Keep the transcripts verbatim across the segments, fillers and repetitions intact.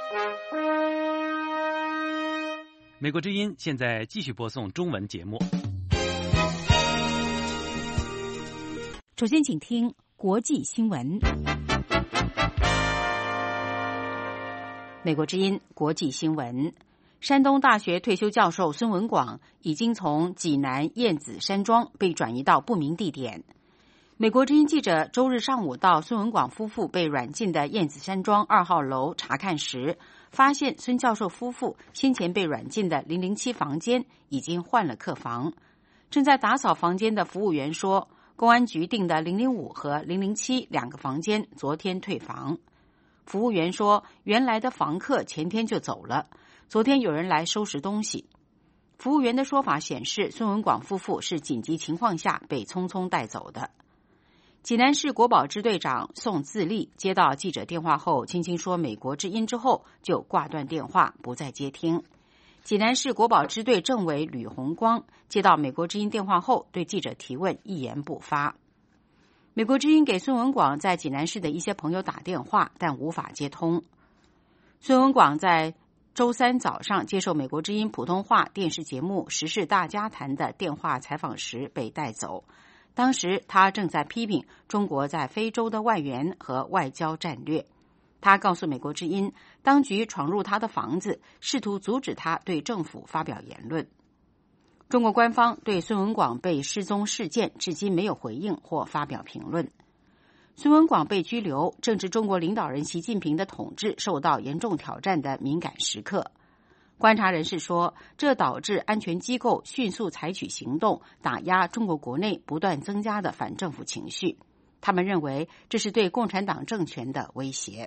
美国之音现在继续播送中文节目。 首先请听国际新闻。美国之音国际新闻，山东大学退休教授孙文广已经从济南燕子山庄被转移到不明地点。美国之音记者周日上午到孙文广夫妇被软禁的燕子山庄二号楼查看时，发现孙教授夫妇先前被软禁的零零七房间已经换了客房。正在打扫房间的服务员说，公安局订的零零五和零零七两个房间昨天退房。服务员说，原来的房客前天就走了，昨天有人来收拾东西。服务员的说法显示，孙文广夫妇是紧急情况下被匆匆带走的。济南市国保支队长宋自立接到记者电话后，轻轻说美国之音之后就挂断电话，不再接听。济南市国保支队政委吕红光接到美国之音电话后，对记者提问一言不发。美国之音给孙文广在济南市的一些朋友打电话，但无法接通。孙文广在周三早上接受美国之音普通话电视节目《时事大家谈》的电话采访时被带走。当时他正在批评中国在非洲的外援和外交战略。他告诉美国之音，当局闯入他的房子，试图阻止他对政府发表言论。中国官方对孙文广被失踪事件至今没有回应或发表评论。孙文广被拘留，正是中国领导人习近平的统治受到严重挑战的敏感时刻。观察人士说，这导致安全机构迅速采取行动，打压中国国内不断增加的反政府情绪。他们认为这是对共产党政权的威胁。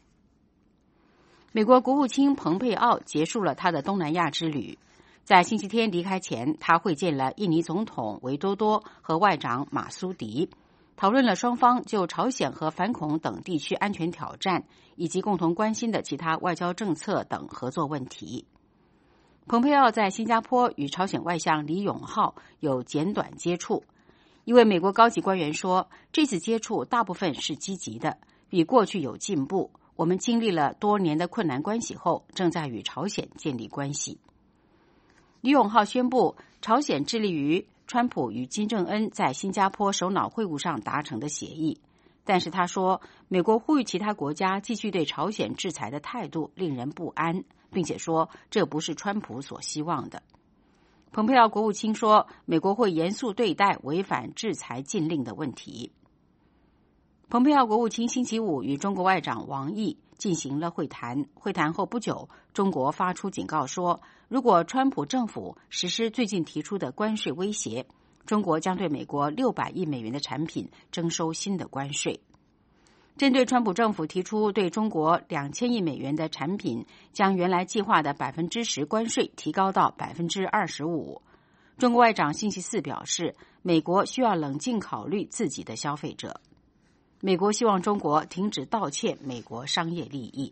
美国国务卿蓬佩奥结束了他的东南亚之旅。在星期天离开前，他会见了印尼总统维多多和外长马苏迪，讨论了双方就朝鲜和反恐等地区安全挑战以及共同关心的其他外交政策等合作问题。蓬佩奥在新加坡与朝鲜外相李永浩有简短接触。一位美国高级官员说，这次接触大部分是积极的，比过去有进步。我们经历了多年的困难关系后，正在与朝鲜建立关系。李永浩宣布，朝鲜致力于川普与金正恩在新加坡首脑会晤上达成的协议，但是他说，美国呼吁其他国家继续对朝鲜制裁的态度令人不安，并且说这不是川普所希望的。蓬佩奥国务卿说，美国会严肃对待违反制裁禁令的问题。蓬佩奥国务卿星期五与中国外长王毅进行了会谈，会谈后不久，中国发出警告说，如果川普政府实施最近提出的关税威胁，中国将对美国六百亿美元的产品征收新的关税。针对川普政府提出对中国两千亿美元的产品将原来计划的百分之十关税提高到百分之二十五，中国外长星期四表示，美国需要冷静考虑自己的消费者。美国希望中国停止盗窃美国商业利益。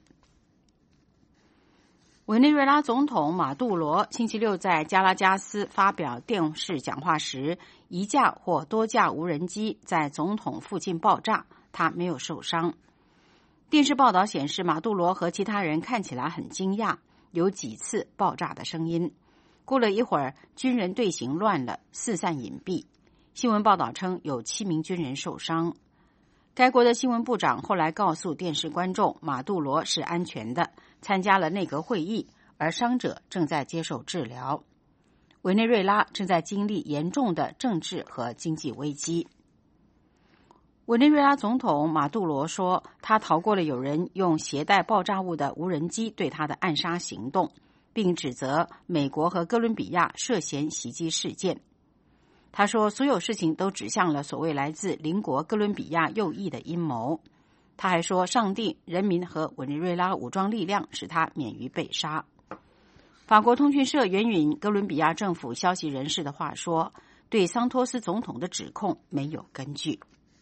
委内瑞拉总统马杜罗星期六在加拉加斯发表电视讲话时，一架或多架无人机在总统附近爆炸，他没有受伤。电视报道显示，马杜罗和其他人看起来很惊讶，有几次爆炸的声音。过了一会儿，军人队形乱了，四散隐蔽。新闻报道称有七名军人受伤。该国的新闻部长后来告诉电视观众，马杜罗是安全的，参加了内阁会议，而伤者正在接受治疗。委内瑞拉正在经历严重的政治和经济危机。委内瑞拉总统马杜罗说，他逃过了有人用携带爆炸物的无人机对他的暗杀行动，并指责美国和哥伦比亚涉嫌袭击事件。他说，所有事情都指向了所谓来自邻国哥伦比亚右翼的阴谋。他还说，上帝、人民和委内瑞拉武装力量使他免于被杀。法国通讯社援引哥伦比亚政府消息人士的话说，对桑托斯总统的指控没有根据。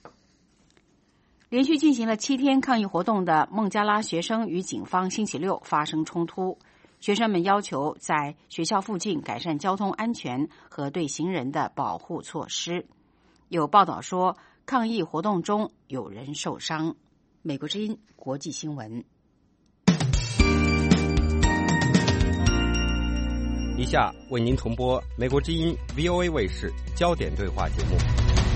连续进行了七天抗议活动的孟加拉学生与警方星期六发生冲突，学生们要求在学校附近改善交通安全和对行人的保护措施。有报道说，抗议活动中有人受伤。美国之音国际新闻。 下为您重播美国之音 V O A 卫视焦点对话节目。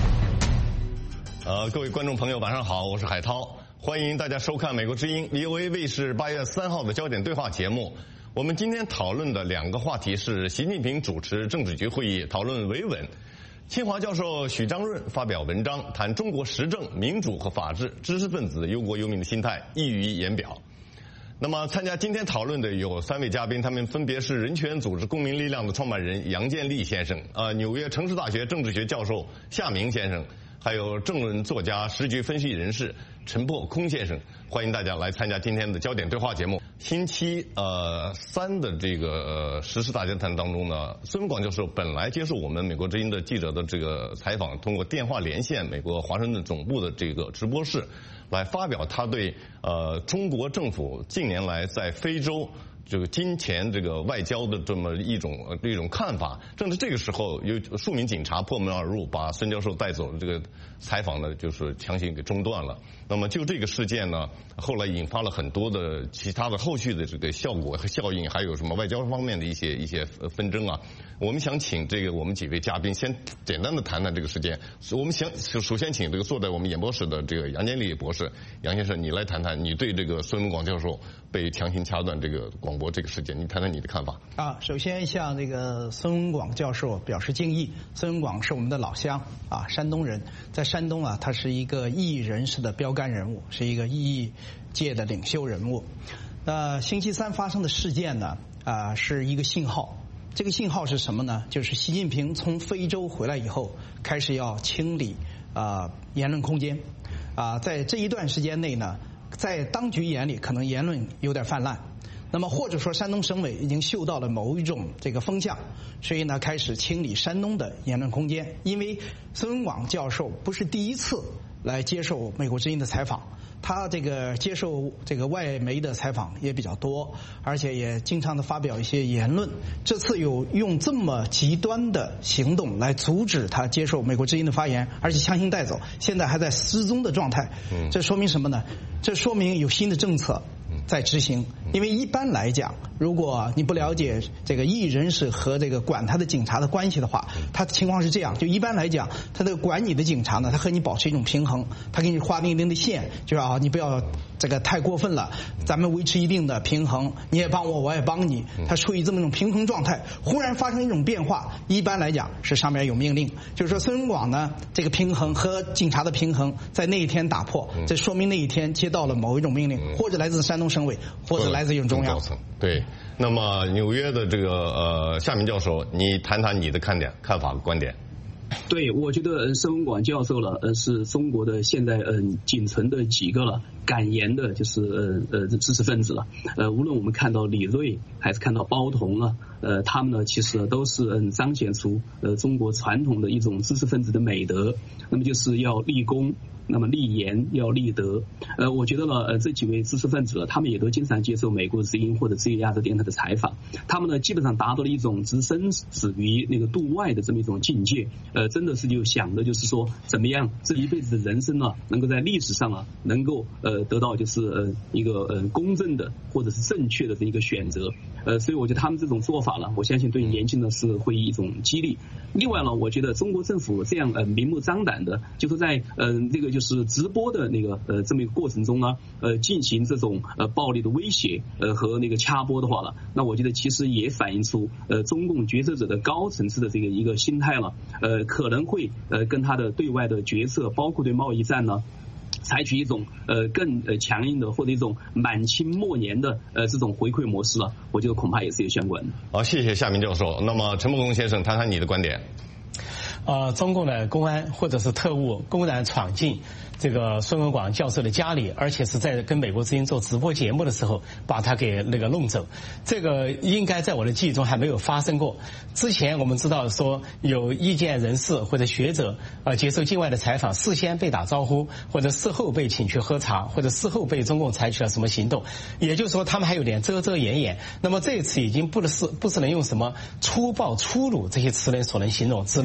呃，各位观众朋友，晚上好，我是海涛，欢迎大家收看美国之音 V O A 卫视八月三号的焦点对话节目。我们今天讨论的两个话题是习近平主持政治局会议，讨论维稳。清华教授许章润发表文章，谈中国时政、民主和法治、知识分子忧国忧民的心态，溢于言表。那么参加今天讨论的有三位嘉宾，他们分别是人权组织公民力量的创办人杨建立先生，呃，纽约城市大学政治学教授夏明先生，还有政论作家、时局分析人士陈破空先生。欢迎大家来参加今天的焦点对话节目。星期呃三的这个呃时事大家谈当中呢，孙文广教授本来接受我们美国之音的记者的这个采访，通过电话连线美国华盛顿总部的这个直播室，来发表他对呃中国政府近年来在非洲这个金钱这个外交的这么一种一种看法。正是这个时候，有数名警察破门而入，把孙教授带走的这个采访呢，就是强行给中断了。那么就这个事件呢，后来引发了很多的其他的后续的这个效果和效应，还有什么外交方面的一些一些纷争啊。我们想请这个我们几位嘉宾先简单的谈谈这个事件。我们想首先请这个坐在我们演播室的这个杨建立博士，杨先生，你来谈谈你对这个孙文广教授被强行掐断这个广播这个事件，你谈谈你的看法。 啊，首先向这个孙文广教授表示敬意。孙文广是我们的老乡啊，山东人，在山东啊，他是一个异议人士的标杆人物，是一个异议界的领袖人物。那星期三发生的事件呢，啊，是一个信号。这个信号是什么呢？就是习近平从非洲回来以后，开始要清理啊言论空间。啊，在这一段时间内呢，在当局眼里，可能言论有点泛滥。那么或者说山东省委已经嗅到了某一种这个风向，所以呢开始清理山东的言论空间。因为孙文广教授不是第一次来接受美国之音的采访，他这个接受这个外媒的采访也比较多，而且也经常的发表一些言论。这次有用这么极端的行动来阻止他接受美国之音的发言，而且强行带走，现在还在失踪的状态。这说明什么呢？这说明有新的政策在执行。因为一般来讲，如果你不了解这个异议人士和这个管他的警察的关系的话，他的情况是这样：就一般来讲，他这个管你的警察呢，他和你保持一种平衡，他给你划定一定的线，就是啊，你不要这个太过分了，咱们维持一定的平衡，你也帮我，我也帮你，他处于这么一种平衡状态。忽然发生一种变化，一般来讲是上面有命令，就是说孙文广呢，这个平衡和警察的平衡在那一天打破，这说明那一天接到了某一种命令，或者来自山东省委，或者来自于中央。 对，那么纽约的这个呃夏明教授，你谈谈你的看点、看法、观点。 对，我觉得孙文广教授了，呃，是中国的现在嗯仅存的几个了敢言的，就是呃呃知识分子了。呃，无论我们看到李锐还是看到包同啊，呃，他们呢其实都是嗯彰显出呃中国传统的一种知识分子的美德，那么就是要立功。那么立言要立德，呃，我觉得呢，呃，这几位知识分子，他们也都经常接受美国之音或者自由亚洲电台的采访，他们呢基本上达到了一种置身止于那个度外的这么一种境界，呃，真的是就想的就是说，怎么样这一辈子的人生呢，能够在历史上啊，能够呃得到就是呃一个呃公正的或者是正确的这一个选择，呃，所以我觉得他们这种做法呢，我相信对年轻呢是会一种激励。另外呢，我觉得中国政府这样呃明目张胆的，就是在呃这个就。就是直播的那个呃这么一个过程中呢，呃进行这种呃暴力的威胁呃和那个掐播的话了，那我觉得其实也反映出呃中共决策者的高层次的这个一个心态了，呃可能会呃跟他的对外的决策，包括对贸易战呢。采取一种呃更呃强硬的或者一种满清末年的呃这种回馈模式了，我觉得恐怕也是有相关的。 好，谢谢夏明教授。那么陈伯公先生，谈谈你的观点。 呃，中共的公安或者是特务公然闯进这个孙文广教授的家里，而且是在跟美国之音做直播节目的时候把他给那个弄走，这个应该在我的记忆中还没有发生过。之前我们知道说有意见人士或者学者呃接受境外的采访，事先被打招呼，或者事后被请去喝茶，或者事后被中共采取了什么行动，也就是说他们还有点遮遮掩掩。那么这一次已经不是不是能用什么粗暴粗鲁这些词能所能形容，只能用冒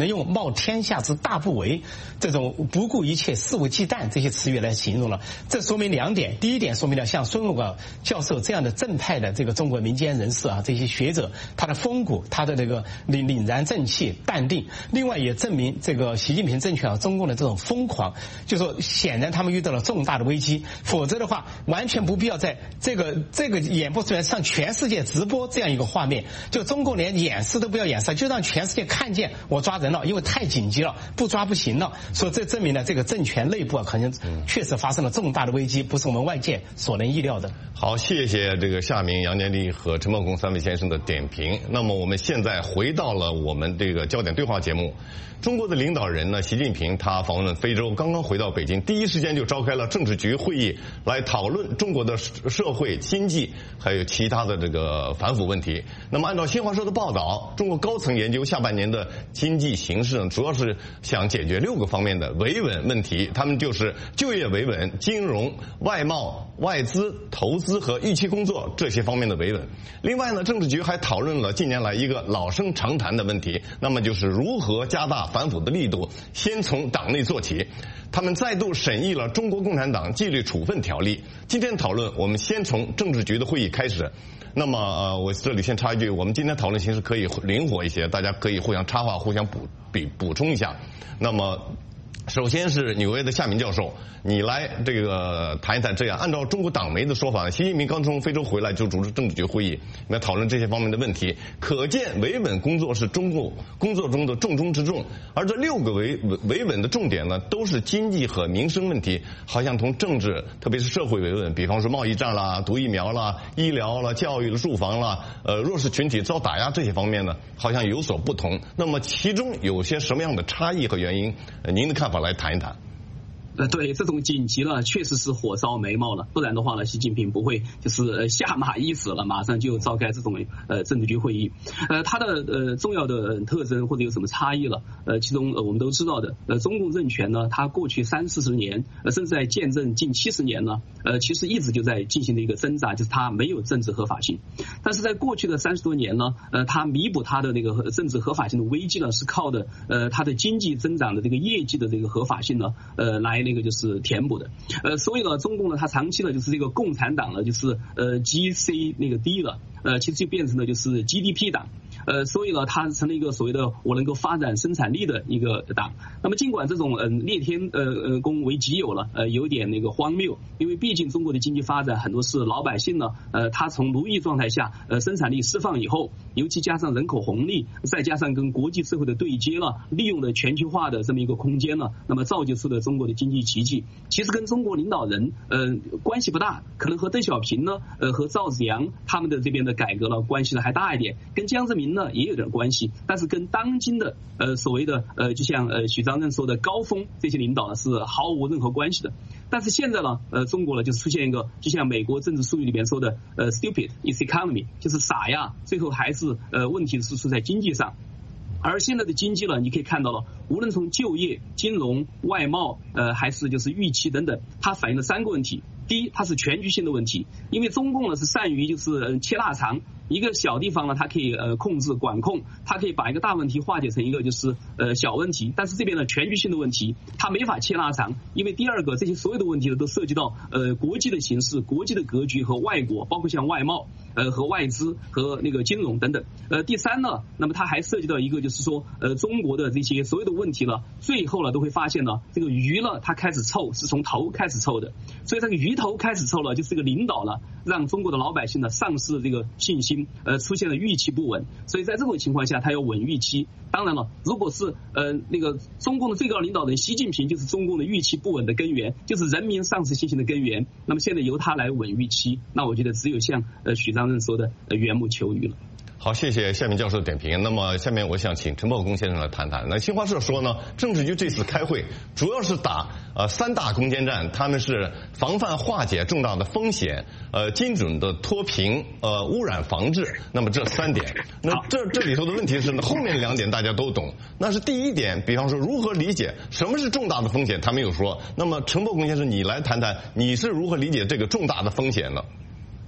傲天下之大不韪，这种不顾一切、肆无忌惮这些词语来形容了。这说明两点：第一点说明了像孙文广教授这样的正派的这个中国民间人士啊，这些学者他的风骨、他的这个凛凛然正气、淡定。另外也证明这个习近平政权啊，中共的这种疯狂，就说显然他们遇到了重大的危机，否则的话完全不必要在这个这个演播出来上全世界直播这样一个画面，就中共连掩饰都不要掩饰，就让全世界看见我抓人了，因为太紧急了，不抓不行了。所以这证明了这个政权内部啊，可能确实发生了重大的危机，不是我们外界所能意料的。 好，谢谢这个夏明、杨建立和陈茂公三位先生的点评。那么我们现在回到了我们这个焦点对话节目。中国的领导人呢，习近平他访问非洲，刚刚回到北京，第一时间就召开了政治局会议，来讨论中国的社会、经济还有其他的这个反腐问题。那么按照新华社的报道，中国高层研究下半年的经济形势呢，主要是想解决六个方面的维稳问题，他们就是就业维稳、金融、外贸、外资、投资和预期工作这些方面的维稳。另外呢，政治局还讨论了近年来一个老生常谈的问题，那么就是如何加大反腐的力度，先从党内做起。他们再度审议了中国共产党纪律处分条例。今天讨论，我们先从政治局的会议开始。那么呃，我这里先插一句，我们今天讨论形式可以灵活一些，大家可以互相插话，互相补比补充一下。那么首先是纽约的夏明教授，你来这个谈一谈这样。按照中国党媒的说法，习近平刚从非洲回来就主持政治局会议，来讨论这些方面的问题。可见维稳工作是中共工作中的重中之重。而这六个维维稳的重点呢，都是经济和民生问题，好像同政治，特别是社会维稳，比方说贸易战啦、毒疫苗啦、医疗啦、教育啦、住房啦、呃弱势群体遭打压这些方面呢，好像有所不同。那么其中有些什么样的差异和原因？呃、您的看法来谈一谈。 呃，对，这种紧急了，确实是火烧眉毛了，不然的话呢，习近平不会就是下马意思了，马上就召开这种呃政治局会议。呃，它的呃重要的特征或者有什么差异了？呃，其中呃我们都知道的，呃，中共政权呢，它过去三四十年，呃，甚至在建政近七十年呢，呃，其实一直就在进行的一个挣扎，就是它没有政治合法性。但是在过去的三十多年呢，呃，它弥补它的那个政治合法性的危机呢，是靠的呃它的经济增长的这个业绩的这个合法性呢，呃来。那个就是填补的，呃，所以呢，中共呢，它长期呢就是这个共产党呢，就是呃 G C 那个低了，呃，其实就变成了就是 G D P 党，呃，所以呢，它成了一个所谓的我能够发展生产力的一个党。那么尽管这种嗯、呃、列天呃呃功为己有了，呃，有点那个荒谬，因为毕竟中国的经济发展很多是老百姓呢，呃，他从奴役状态下，呃，生产力释放以后，尤其加上人口红利，再加上跟国际社会的对接了，利用了全球化的这么一个空间呢，那么造就出了中国的经济奇迹，其实跟中国领导人呃关系不大，可能和邓小平呢，呃和赵紫阳他们的这边的改革呢关系呢还大一点，跟江泽民呢也有点关系，但是跟当今的呃所谓的呃就像呃许章任说的高峰这些领导呢是毫无任何关系的。但是现在呢，呃中国呢就出现一个，就像美国政治术语里面说的，呃 stupid is economy， 就是傻呀，最后还是呃问题是出在经济上。而现在的经济呢，你可以看到了，无论从就业、金融、外贸，呃，还是就是预期等等，它反映了三个问题。第一，它是全局性的问题，因为中共呢是善于就是切腊肠，一个小地方呢它可以呃控制管控，它可以把一个大问题化解成一个就是呃小问题，但是这边呢全局性的问题它没法切腊肠，因为第二个这些所有的问题呢都涉及到呃国际的形势、国际的格局和外国，包括像外贸呃和外资和那个金融等等。呃第三呢，那么它还涉及到一个就是说呃中国的这些所有的问题呢，最后呢都会发现呢这个鱼呢它开始臭是从头开始臭的，所以这个鱼头开始臭了，就是这个领导呢让中国的老百姓呢丧失了这个信心，呃出现了预期不稳，所以在这种情况下他要稳预期。当然了，如果是呃那个中共的最高领导人习近平就是中共的预期不稳的根源，就是人民丧失信心的根源，那么现在由他来稳预期，那我觉得只有像呃许章任说的呃缘木求鱼了。 好，谢谢夏明教授的点评。那么下面我想请陈茂公先生来谈谈。那新华社说呢，政治局这次开会主要是打呃三大攻坚战，他们是防范化解重大的风险，呃精准的脱贫，呃污染防治。那么这三点，那这这里头的问题是呢，后面两点大家都懂。那是第一点，比方说如何理解什么是重大的风险，他没有说。那么陈茂公先生，你来谈谈，你是如何理解这个重大的风险呢？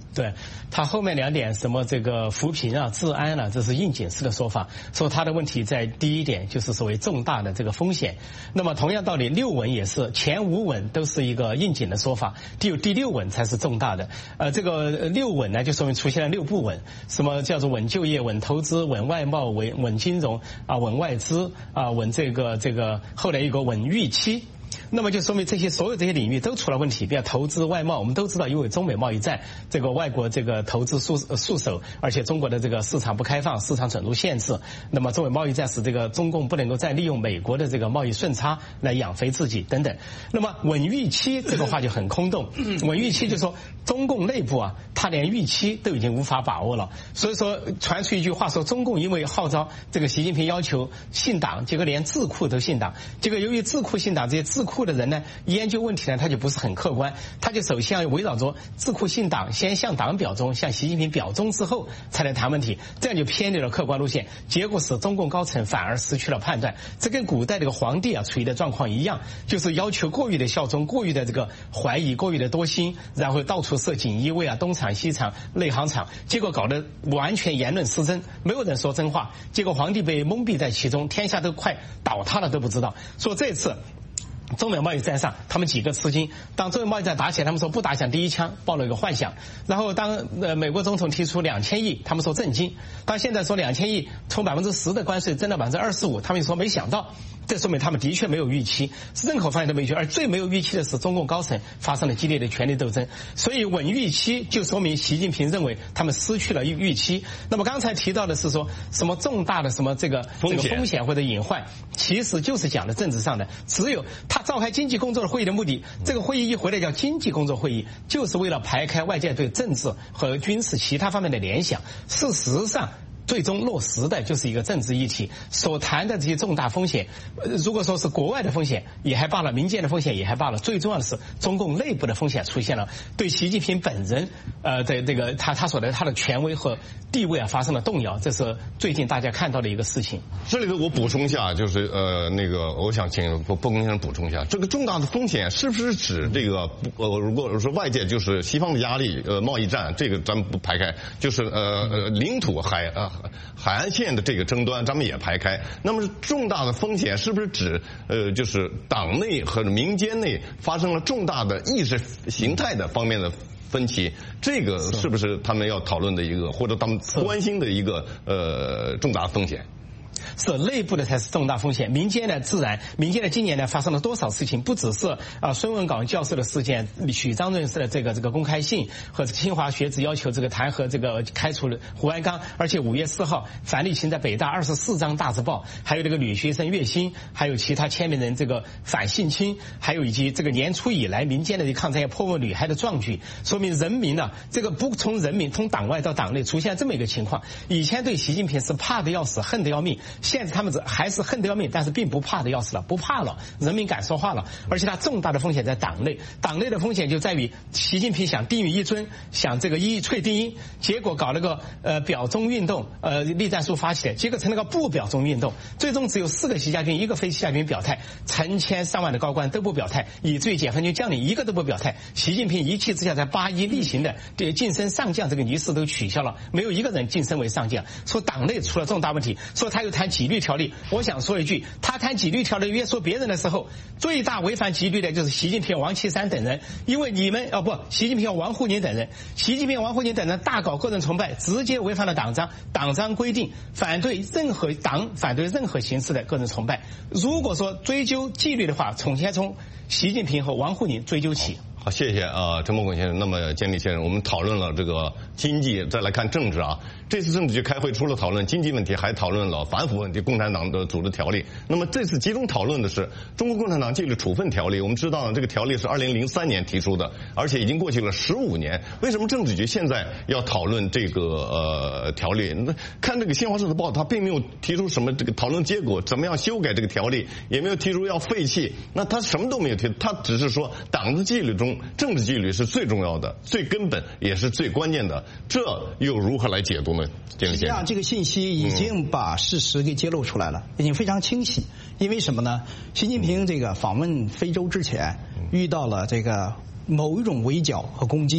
对，他后面两点什么这个扶贫啊、治安啊，这是应景式的说法。说他的问题在第一点就是所谓重大的这个风险。那么同样道理，六稳也是前五稳都是一个应景的说法，只有第六稳才是重大的。呃，这个六稳呢，就说明出现了六不稳，什么叫做稳就业、稳投资、稳外贸、稳稳金融啊、稳外资啊、稳这个这个，后来有个稳预期。那么就说明这些所有这些领域都出了问题，比如投资外贸，我们都知道因为中美贸易战，这个外国这个投资束束手，而且中国的这个市场不开放，市场准入限制，那么中美贸易战使这个中共不能够再利用美国的这个贸易顺差来养肥自己等等。那么稳预期这个话就很空洞，稳预期就说中共内部啊，他连预期都已经无法把握了，所以说传出一句话说，中共因为号召这个习近平要求信党，结果连智库都信党，结果由于智库信党，这些智库的人呢研究问题呢他就不是很客观，他就首先要围绕着智库信党，先向党表忠，向习近平表忠之后才来谈问题，这样就偏离了客观路线，结果使中共高层反而失去了判断。这跟古代这个皇帝啊处于的状况一样，就是要求过于的效忠，过于的这个怀疑，过于的多心，然后到处设锦衣卫啊，东厂西厂内行厂，结果搞得完全言论失真，没有人说真话，结果皇帝被蒙蔽在其中，天下都快倒塌了都不知道。说这次中美贸易战上，他们几个吃惊。当中美贸易战打起来，他们说不打响第一枪，抱了一个幻想。然后当呃美国总统提出两千亿，他们说震惊。当现在说两千亿从百分之十的关税增到百分之二十五，他们说没想到。这说明他们的确没有预期，任何方面都没预期，而最没有预期的是中共高层发生了激烈的权力斗争。所以稳预期就说明习近平认为他们失去了预期。那么刚才提到的是说什么重大的什么这个这个风险或者隐患，其实就是讲的政治上的。只有他召开经济工作的会议的目的，这个会议一回来叫经济工作会议，就是为了排开外界对政治和军事其他方面的联想。事实上最终落实的就是一个政治议题，所谈的这些重大风险，如果说是国外的风险也还罢了，民间的风险也还罢了，最重要的是中共内部的风险出现了，对习近平本人呃的这个他他所的他的权威和地位啊发生了动摇，这是最近大家看到的一个事情。 这里头我补充一下，就是呃那个我想请不不公先生补充一下，这个重大的风险是不是指这个呃如果说外界就是西方的压力，呃贸易战这个咱们不排开，就是呃呃领土海啊。海岸线的这个争端咱们也排开，那么重大的风险是不是指呃就是党内和民间内发生了重大的意识形态的方面的分歧，这个是不是他们要讨论的一个或者他们关心的一个呃重大风险？ 是内部的才是重大风险，民间呢自然，民间的今年呢发生了多少事情？不只是啊孙文岗教授的事件，许章润的这个这个公开信和清华学子要求这个弹劾这个开除了胡鞍钢，而且五月四号樊立清在北大二十四张大字报，还有这个女学生岳鑫，还有其他签名人这个反性侵，还有以及这个年初以来民间的抗战要迫害女孩的壮举，说明人民呢这个不从人民从党外到党内出现这么一个情况。以前对习近平是怕的要死，恨的要命。现在他们还是恨得要命，但是并不怕的要死了，不怕了，人民敢说话了。而且他重大的风险在党内，党内的风险就在于习近平想定于一尊，想这个一阙定音，结果搞了个呃表忠运动，呃栗战书发起来，结果成了个不表忠运动，最终只有四个习家军，一个非习家军表态，成千上万的高官都不表态，以至于解放军将领一个都不表态。习近平一气之下在八一例行的对晋升上将这个仪式都取消了，没有一个人晋升为上将，说党内出了重大问题，说他又谈纪律条例。我想说一句，他谈纪律条例约束别人的时候，最大违反纪律的就是习近平、王岐山等人，因为你们哦不，习近平、王沪宁等人，习近平、王沪宁等人大搞个人崇拜，直接违反了党章，党章规定反对任何党反对任何形式的个人崇拜。如果说追究纪律的话，从先从习近平和王沪宁追究起。 好，谢谢啊，陈伯孔先生。那么建立先生，我们讨论了这个经济，再来看政治啊。这次政治局开会除了讨论经济问题，还讨论了反腐问题、共产党的组织条例。那么这次集中讨论的是中国共产党纪律处分条例。我们知道呢，这个条例是二零零三年提出的，而且已经过去了十五年。为什么政治局现在要讨论这个呃条例？那看这个新华社的报道，他并没有提出什么这个讨论结果，怎么样修改这个条例，也没有提出要废弃。那他什么都没有提，他只是说党的纪律中政治纪律是最重要的、最根本也是最关键的，这又如何来解读呢？ 实际上，这个信息已经把事实给揭露出来了，已经非常清晰。因为什么呢？习近平这个访问非洲之前，遇到了这个某一种围剿和攻击，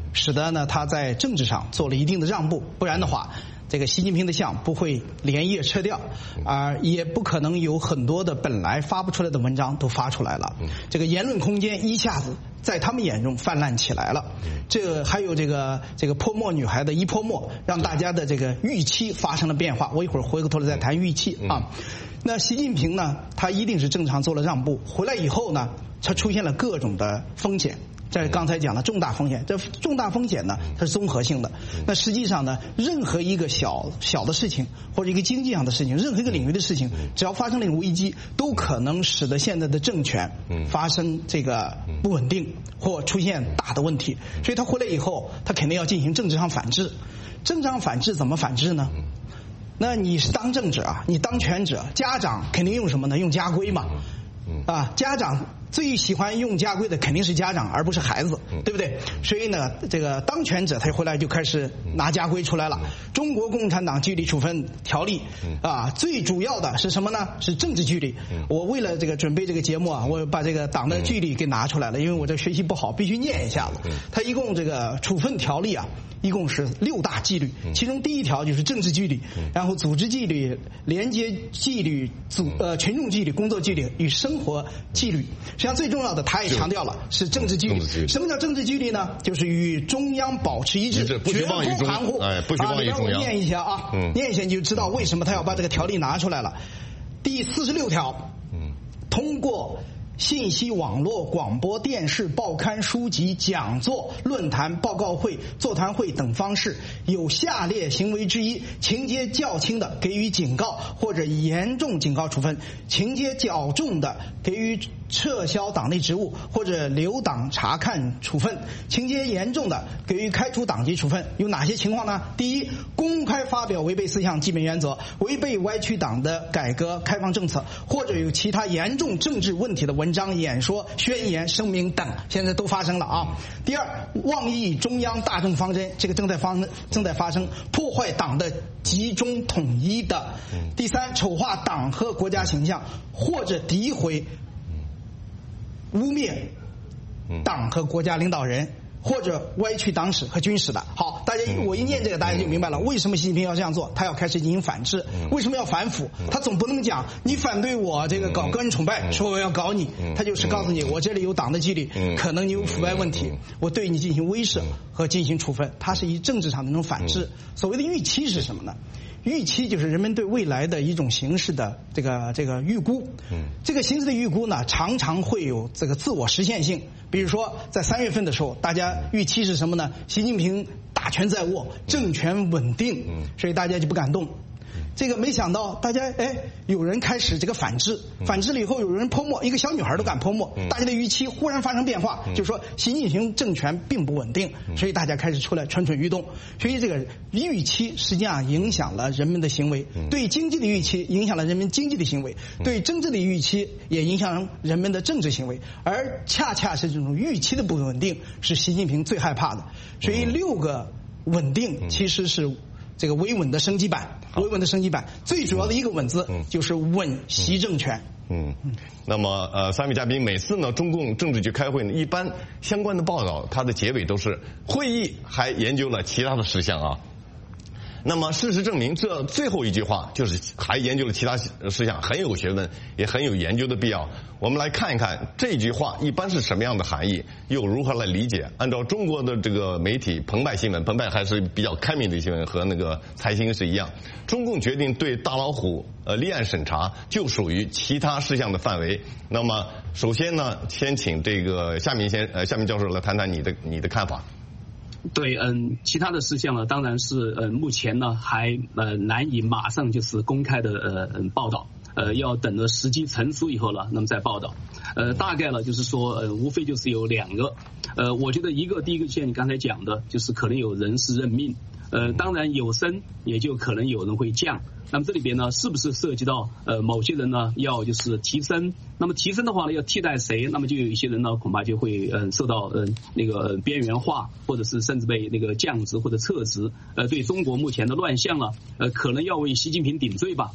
使得呢他在政治上做了一定的让步，不然的话，这个习近平的相不会连夜撤掉，而也不可能有很多的本来发不出来的文章都发出来了。这个言论空间一下子在他们眼中泛滥起来了。这个还有这个这个泼墨女孩的一泼墨，让大家的这个预期发生了变化。我一会儿回过头来再谈预期啊。那习近平呢，他一定是正常做了让步，回来以后呢，他出现了各种的风险。这刚才讲了重大风险，这重大风险呢，它是综合性的。那实际上呢，任何一个小小的事情，或者一个经济上的事情，任何一个领域的事情，只要发生了危机，都可能使得现在的政权发生这个不稳定或出现大的问题。所以他回来以后，他肯定要进行政治上反制。政治上反制怎么反制呢？那你是当政者啊，你当权者，家长肯定用什么呢？用家规嘛。啊，家长最喜欢用家规的肯定是家长，而不是孩子，对不对？所以呢，这个当权者他回来就开始拿家规出来了。中国共产党纪律处分条例啊，最主要的是什么呢？是政治纪律。我为了这个准备这个节目啊，我把这个党的纪律给拿出来了，因为我这学习不好，必须念一下子。他一共这个处分条例啊，一共是六大纪律，其中第一条就是政治纪律，然后组织纪律、廉洁纪律、组呃群众纪律、工作纪律与生活纪律。实际上最重要的，他也强调了是政治纪律。什么叫政治纪律呢？就是与中央保持一致， 不许忘于中央，哎，不许忘于中央。 我念一下啊，嗯、念一下你就知道为什么他要把这个条例拿出来了。第四十六条，嗯，通过信息网络、广播电视、报刊、书籍、讲座、论坛、报告会、座谈会等方式，有下列行为之一，情节较轻的给予警告或者严重警告处分，情节较重的给予撤销党内职务或者留党察看处分，情节严重的给予开除党籍处分。有哪些情况呢？第一，公开发表违背四项基本原则、违背歪曲党的改革开放政策，或者有其他严重政治问题的文章、演说、宣言、声明等，现在都发生了啊。第二，妄议中央大政方针，这个正在发正在发生，破坏党的集中统一的。第三，丑化党和国家形象，或者诋毁、污蔑党和国家领导人，或者歪曲党史和军史的。好，大家我一念这个，大家就明白了为什么习近平要这样做，他要开始进行反制。为什么要反腐？他总不能讲你反对我这个搞个人崇拜，说我要搞你，他就是告诉你我这里有党的纪律，可能你有腐败问题，我对你进行威慑和进行处分。他是以政治上的那种反制。所谓的预期是什么呢？预期就是人们对未来的一种形势的这个这个预估。这个形势的预估呢，常常会有这个自我实现性。比如说在三月份的时候，大家预期是什么呢？习近平大权在握，政权稳定，所以大家就不敢动。这个没想到，大家哎，有人开始这个反制，反制了以后，有人泼墨，一个小女孩都敢泼墨，大家的预期忽然发生变化，就是说习近平政权并不稳定，所以大家开始出来蠢蠢欲动。所以这个预期实际上影响了人们的行为，对经济的预期影响了人们经济的行为，对政治的预期也影响人们的政治行为，而恰恰是这种预期的不稳定是习近平最害怕的。所以六个稳定其实是这个维稳的升级版，维稳的升级版最主要的一个稳字就是稳习政权。 嗯，那么呃，三位嘉宾每次呢，中共政治局开会呢，一般相关的报道，它的结尾都是会议还研究了其他的事项啊。那么事实证明，这最后一句话就是还研究了其他事项，很有学问，也很有研究的必要。我们来看一看这句话一般是什么样的含义，又如何来理解。按照中国的这个媒体澎湃新闻，澎湃还是比较开明的新闻，和那个财新是一样。中共决定对大老虎呃立案审查，就属于其他事项的范围。那么首先呢，先请这个夏明先呃夏明教授来谈谈你的你的看法。 对，嗯，其他的事项呢，当然是呃，目前呢还呃难以马上就是公开的呃报道，呃，要等着时机成熟以后了，那么再报道。呃，大概呢就是说，呃，无非就是有两个，呃，我觉得一个第一个就像你刚才讲的，就是可能有人事任命，呃，当然有升，也就可能有人会降。那么这里边呢，是不是涉及到呃某些人呢要就是提升？那么提升的话呢，要替代谁？那么就有一些人呢，恐怕就会嗯、呃、受到嗯、呃、那个边缘化，或者是甚至被那个降职或者撤职。呃，对中国目前的乱象呢，呃，可能要为习近平顶罪吧。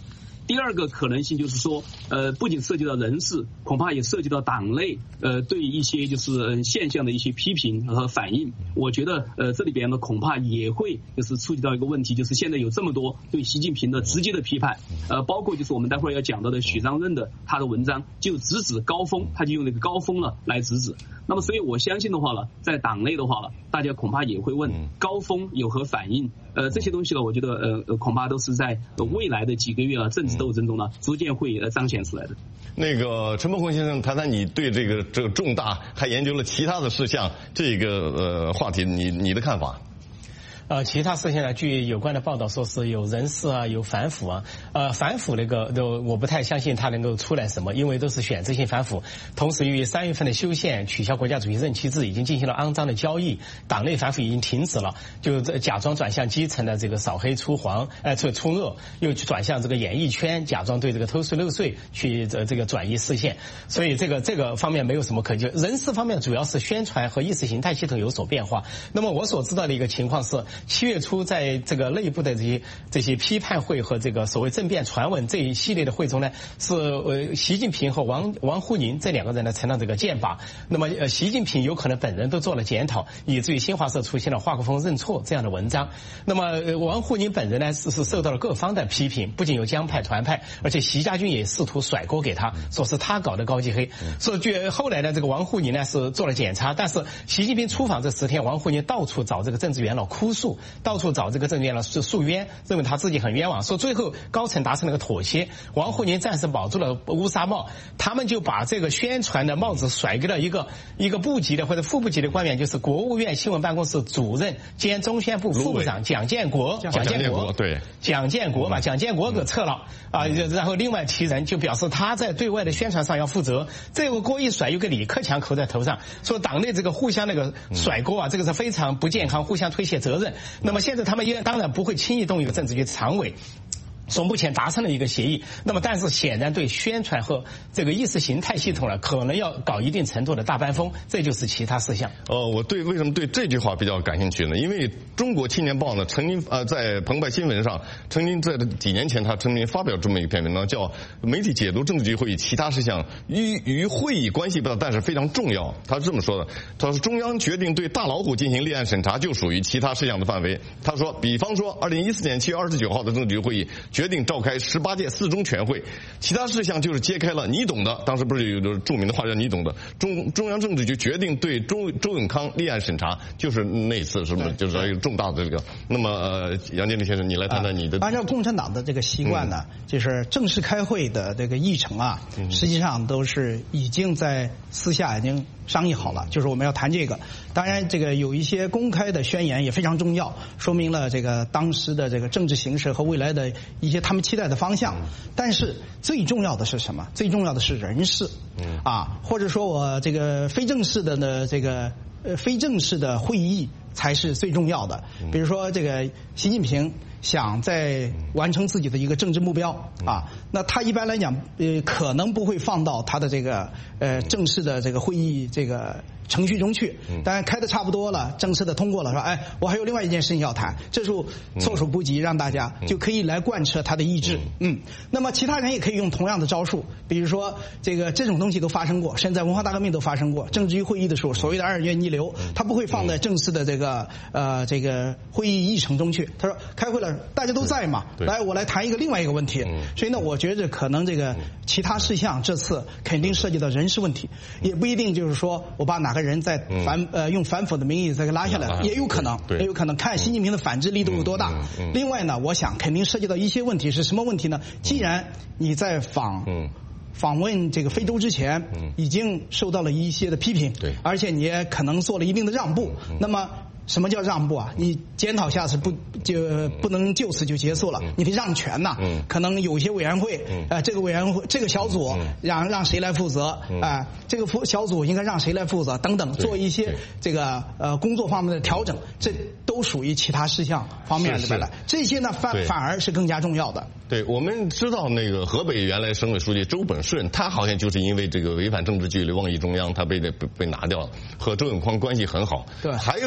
第二个可能性就是说，呃，不仅涉及到人事，恐怕也涉及到党内呃对一些就是现象的一些批评和反应。我觉得呃这里边呢恐怕也会就是触及到一个问题，就是现在有这么多对习近平的直接的批判，呃，包括就是我们待会儿要讲到的许章任的他的文章，就直指高峰，他就用那个高峰了来直指。那么所以我相信的话呢，在党内的话呢，大家恐怕也会问高峰有何反应？呃，这些东西呢，我觉得呃呃恐怕都是在未来的几个月啊政治斗争中呢，逐渐会呃彰显出来的。 那个陈伯宏先生，谈谈你对这个这个重大还研究了其他的事项这个呃话题，你你的看法？ 呃，其他事情呢，据有关的报道说是有人事啊，有反腐啊。呃，反腐那个都我不太相信他能够出来什么，因为都是选择性反腐。同时，于三月份的修宪、取消国家主席任期制已经进行了肮脏的交易，党内反腐已经停止了，就假装转向基层的这个扫黑除黄，呃，这除恶，又转向这个演艺圈，假装对这个偷税漏税去这这个转移视线。所以这个这个方面没有什么可救。人事方面主要是宣传和意识形态系统有所变化。那么我所知道的一个情况是，七月初在这个内部的这些这些批判会和这个所谓政变传闻这一系列的会中呢，是呃习近平和王王沪宁这两个人呢成了这个箭靶。那么呃习近平有可能本人都做了检讨，以至于新华社出现了华国锋认错这样的文章。那么、呃、王沪宁本人呢是是受到了各方的批评，不仅有江派团派，而且习家军也试图甩锅给他，说是他搞的高级黑。所以据后来呢，这个王沪宁呢是做了检查，但是习近平出访这十天，王沪宁到处找这个政治元老哭诉。到处找这个政治元老是诉冤，认为他自己很冤枉，说最后高层达成了个妥协，王沪宁暂时保住了乌纱帽，他们就把这个宣传的帽子甩给了一个一个部级的或者副部级的官员，就是国务院新闻办公室主任兼中宣部副部长蒋建国， 蒋建国对， 蒋建国嘛，蒋建国给撤了啊，然后另外提人就表示他在对外的宣传上要负责，这个锅一甩又给李克强扣在头上，说党内这个互相那个甩锅啊，这个是非常不健康，互相推卸责任。那么现在他们也当然不会轻易动用政治局常委，说目前达成了一个协议，那么但是显然对宣传和这个意识形态系统呢，可能要搞一定程度的大班风，这就是其他事项。 呃，我对为什么对这句话比较感兴趣呢？因为中国青年报呢，曾经呃在澎湃新闻上，曾经在几年前他曾经发表这么一篇文章，叫《媒体解读政治局会议其他事项与与会议关系不大，但是非常重要》。他是这么说的，他说中央决定对大老虎进行立案审查，就属于其他事项的范围。他说，比方说二零一四年七月二十九号的政治局会议决定召开十八届四中全会，其他事项就是揭开了你懂的，当时不是有个著名的话叫你懂的，中中央政治局决定对周周永康立案审查，就是那次是不是就是一个重大的这个。那么呃杨建立先生，你来谈谈你的。 按照共产党的这个习惯呢、嗯，就是正式开会的这个议程啊、嗯，实际上都是已经在私下已经商议好了，就是我们要谈这个。当然这个有一些公开的宣言也非常重要，说明了这个当时的这个政治形势和未来的一些他们期待的方向。但是最重要的是什么？最重要的是人事啊，或者说我这个非正式的呢这个呃非正式的会议才是最重要的。比如说这个习近平想在完成自己的一个政治目标啊，那他一般来讲呃可能不会放到他的这个呃正式的这个会议这个程序中去，当然开的差不多了，正式的通过了，说哎我还有另外一件事情要谈，这时候措手不及，让大家就可以来贯彻他的意志。嗯，那么其他人也可以用同样的招数，比如说这个这种东西都发生过，甚至在文化大革命都发生过，政治局会议的时候所谓的二月逆流，他不会放在正式的这个呃这个会议议程中去，他说开会了大家都在嘛，来我来谈一个另外一个问题。所以呢我觉得可能这个其他事项这次肯定涉及到人事问题，也不一定就是说我把哪个人在反呃用反腐的名义再给拉下来，也有可能，也有可能看习近平的反制力度有多大。另外呢我想肯定涉及到一些问题，是什么问题呢？既然你在访访问这个非洲之前已经受到了一些的批评，而且你也可能做了一定的让步，那么什么叫让步啊？你检讨下次不就不能就此就结束了，你得让权呐、啊。可能有些委员会，呃，这个委员会这个小组让让谁来负责，啊、呃，这个小组应该让谁来负责等等，做一些这个呃工作方面的调整，这都属于其他事项方面里边的。这些呢反反而是更加重要的。 对，我们知道那个河北原来省委书记周本顺，他好像就是因为这个违反政治纪律妄议中央，他被被被拿掉了，和周永康关系很好。 对， 还有一个就。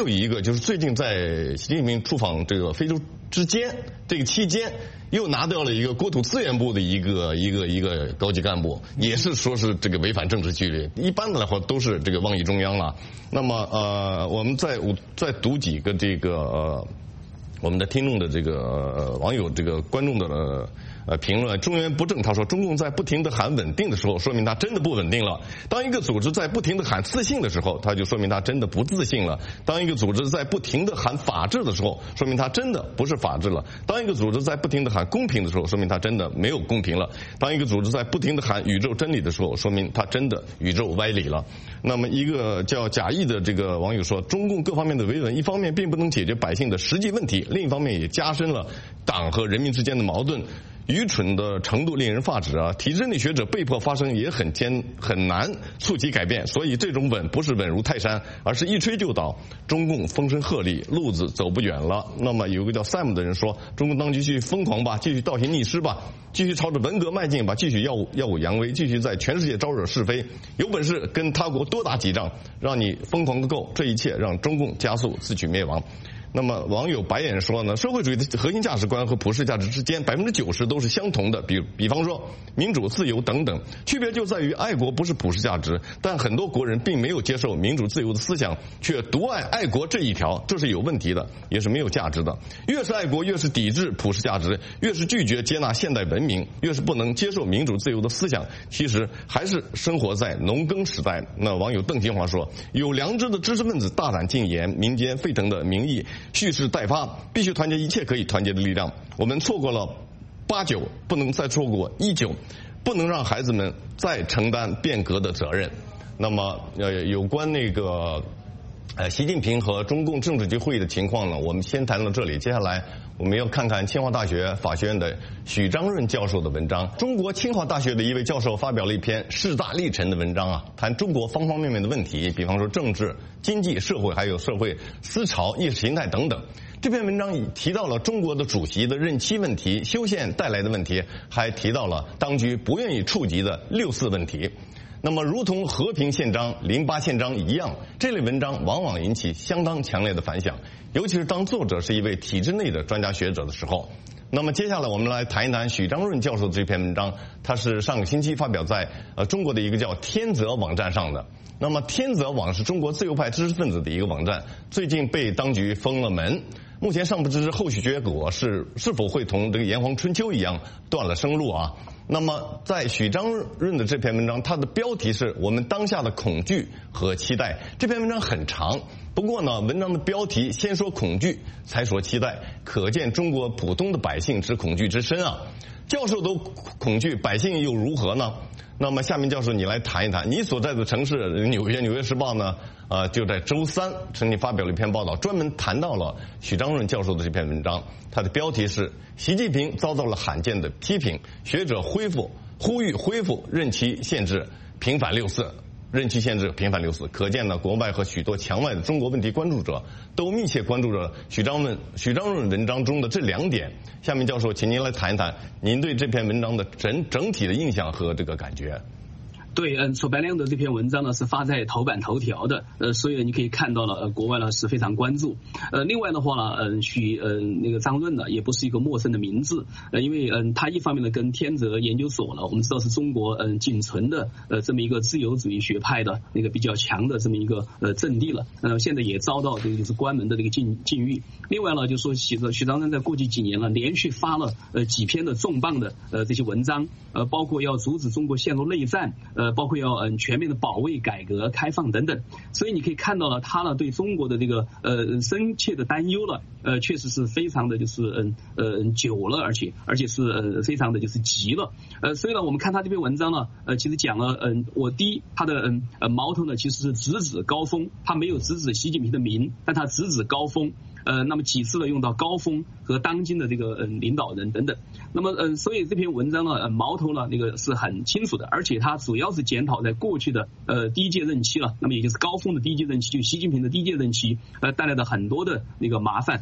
就是最近在习近平出访这个非洲之间，这个期间又拿掉了一个国土资源部的一个一个一个高级干部，也是说是这个违反政治纪律。一般的话都是这个妄议中央了。那么呃，我们再我再读几个这个呃我们的听众的这个、呃、网友这个观众的。呃呃，评论中原不正，他说中共在不停的喊稳定的时候，说明他真的不稳定了；当一个组织在不停的喊自信的时候，他就说明他真的不自信了；当一个组织在不停的喊法治的时候，说明他真的不是法治了；当一个组织在不停的喊公平的时候，说明他真的没有公平了；当一个组织在不停的喊宇宙真理的时候，说明他真的宇宙歪理了。那么一个叫贾毅的这个网友说，中共各方面的维稳，一方面并不能解决百姓的实际问题，另一方面也加深了党和人民之间的矛盾。愚蠢的程度令人发指啊！体制内学者被迫发声也很艰很难促其改变，所以这种稳不是稳如泰山，而是一吹就倒。中共风声鹤唳，路子走不远了。那么有个叫 Sam 的人说，中共当局继续疯狂吧，继续倒行逆施吧，继续朝着文革迈进吧，继续耀武耀武扬威，继续在全世界招惹是非，有本事跟他国多打几仗，让你疯狂个够。这一切让中共加速自取灭亡。那么网友白眼说呢，社会主义的核心价值观和普世价值之间百分之九十都是相同的，比比方说民主、自由等等，区别就在于爱国不是普世价值，但很多国人并没有接受民主自由的思想，却独爱爱国这一条，这是有问题的，也是没有价值的。越是爱国，越是抵制普世价值，越是拒绝接纳现代文明，越是不能接受民主自由的思想，其实还是生活在农耕时代。那网友邓金华说，有良知的知识分子大胆进言，民间沸腾的民意蓄势待发，必须团结一切可以团结的力量。我们错过了八九，不能再错过一九，不能让孩子们再承担变革的责任。那么呃，有关那个呃习近平和中共政治局会议的情况呢，我们先谈到这里。接下来我们要看看清华大学法学院的许章润教授的文章。中国清华大学的一位教授发表了一篇势大力沉的文章啊，谈中国方方面面的问题，比方说政治、经济、社会，还有社会思潮、意识形态等等。这篇文章已提到了中国的主席的任期问题、修宪带来的问题，还提到了当局不愿意触及的六四问题。那么如同和平宪章、零八宪章一样，这类文章往往引起相当强烈的反响，尤其是当作者是一位体制内的专家学者的时候。那么接下来我们来谈一谈许章润教授的这篇文章，它是上个星期发表在呃中国的一个叫天泽网站上的。那么天泽网是中国自由派知识分子的一个网站，最近被当局封了门，目前尚不知后续结果是是否会同这个炎黄春秋一样断了生路啊。那么在许章润的这篇文章，它的标题是我们当下的恐惧和期待。这篇文章很长，不过呢，文章的标题先说恐惧，才说期待，可见中国普通的百姓之恐惧之深啊。教授都恐惧，百姓又如何呢？那么下面教授你来谈一谈，你所在的城市纽约《纽约时报》呢，呃，就在周三曾经发表了一篇报道，专门谈到了许章润教授的这篇文章。它的标题是习近平遭到了罕见的批评，学者恢复呼吁恢复任期限制，平反六四。任期限制平反六四，可见呢，国外和许多墙外的中国问题关注者都密切关注着许章润许章润文章中的这两点。下面教授，请您来谈一谈您对这篇文章的整整体的印象和这个感觉。 对，嗯，楚白亮的这篇文章呢是发在头版头条的，呃，所以你可以看到了，呃，国外呢是非常关注。呃，另外的话呢，嗯、呃，许呃那个张润呢也不是一个陌生的名字，呃，因为嗯、呃，他一方面呢跟天泽研究所呢，我们知道是中国嗯、呃、仅存的呃这么一个自由主义学派的那个比较强的这么一个呃阵地了，呃，现在也遭到这个就是关门的这个禁禁欲。另外呢，就说许许章润在过去几年呢，连续发了呃几篇的重磅的呃这些文章，呃，包括要阻止中国陷入内战，呃。包括要嗯全面的保卫、改革、开放等等，所以你可以看到了他呢对中国的这个呃深切的担忧了，呃确实是非常的就是嗯呃久了，而且而且是呃非常的就是急了，呃所以呢我们看他这篇文章呢，呃其实讲了嗯我第一他的嗯呃矛头呢其实是直指高峰，他没有直指习近平的名，但他直指高峰。呃，那么几次呢用到高峰和当今的这个嗯领导人等等，那么嗯所以这篇文章呢呃矛头呢那个是很清楚的，而且它主要是检讨在过去的呃第一届任期了，那么也就是高峰的第一届任期，就习近平的第一届任期呃带来的很多的那个麻烦。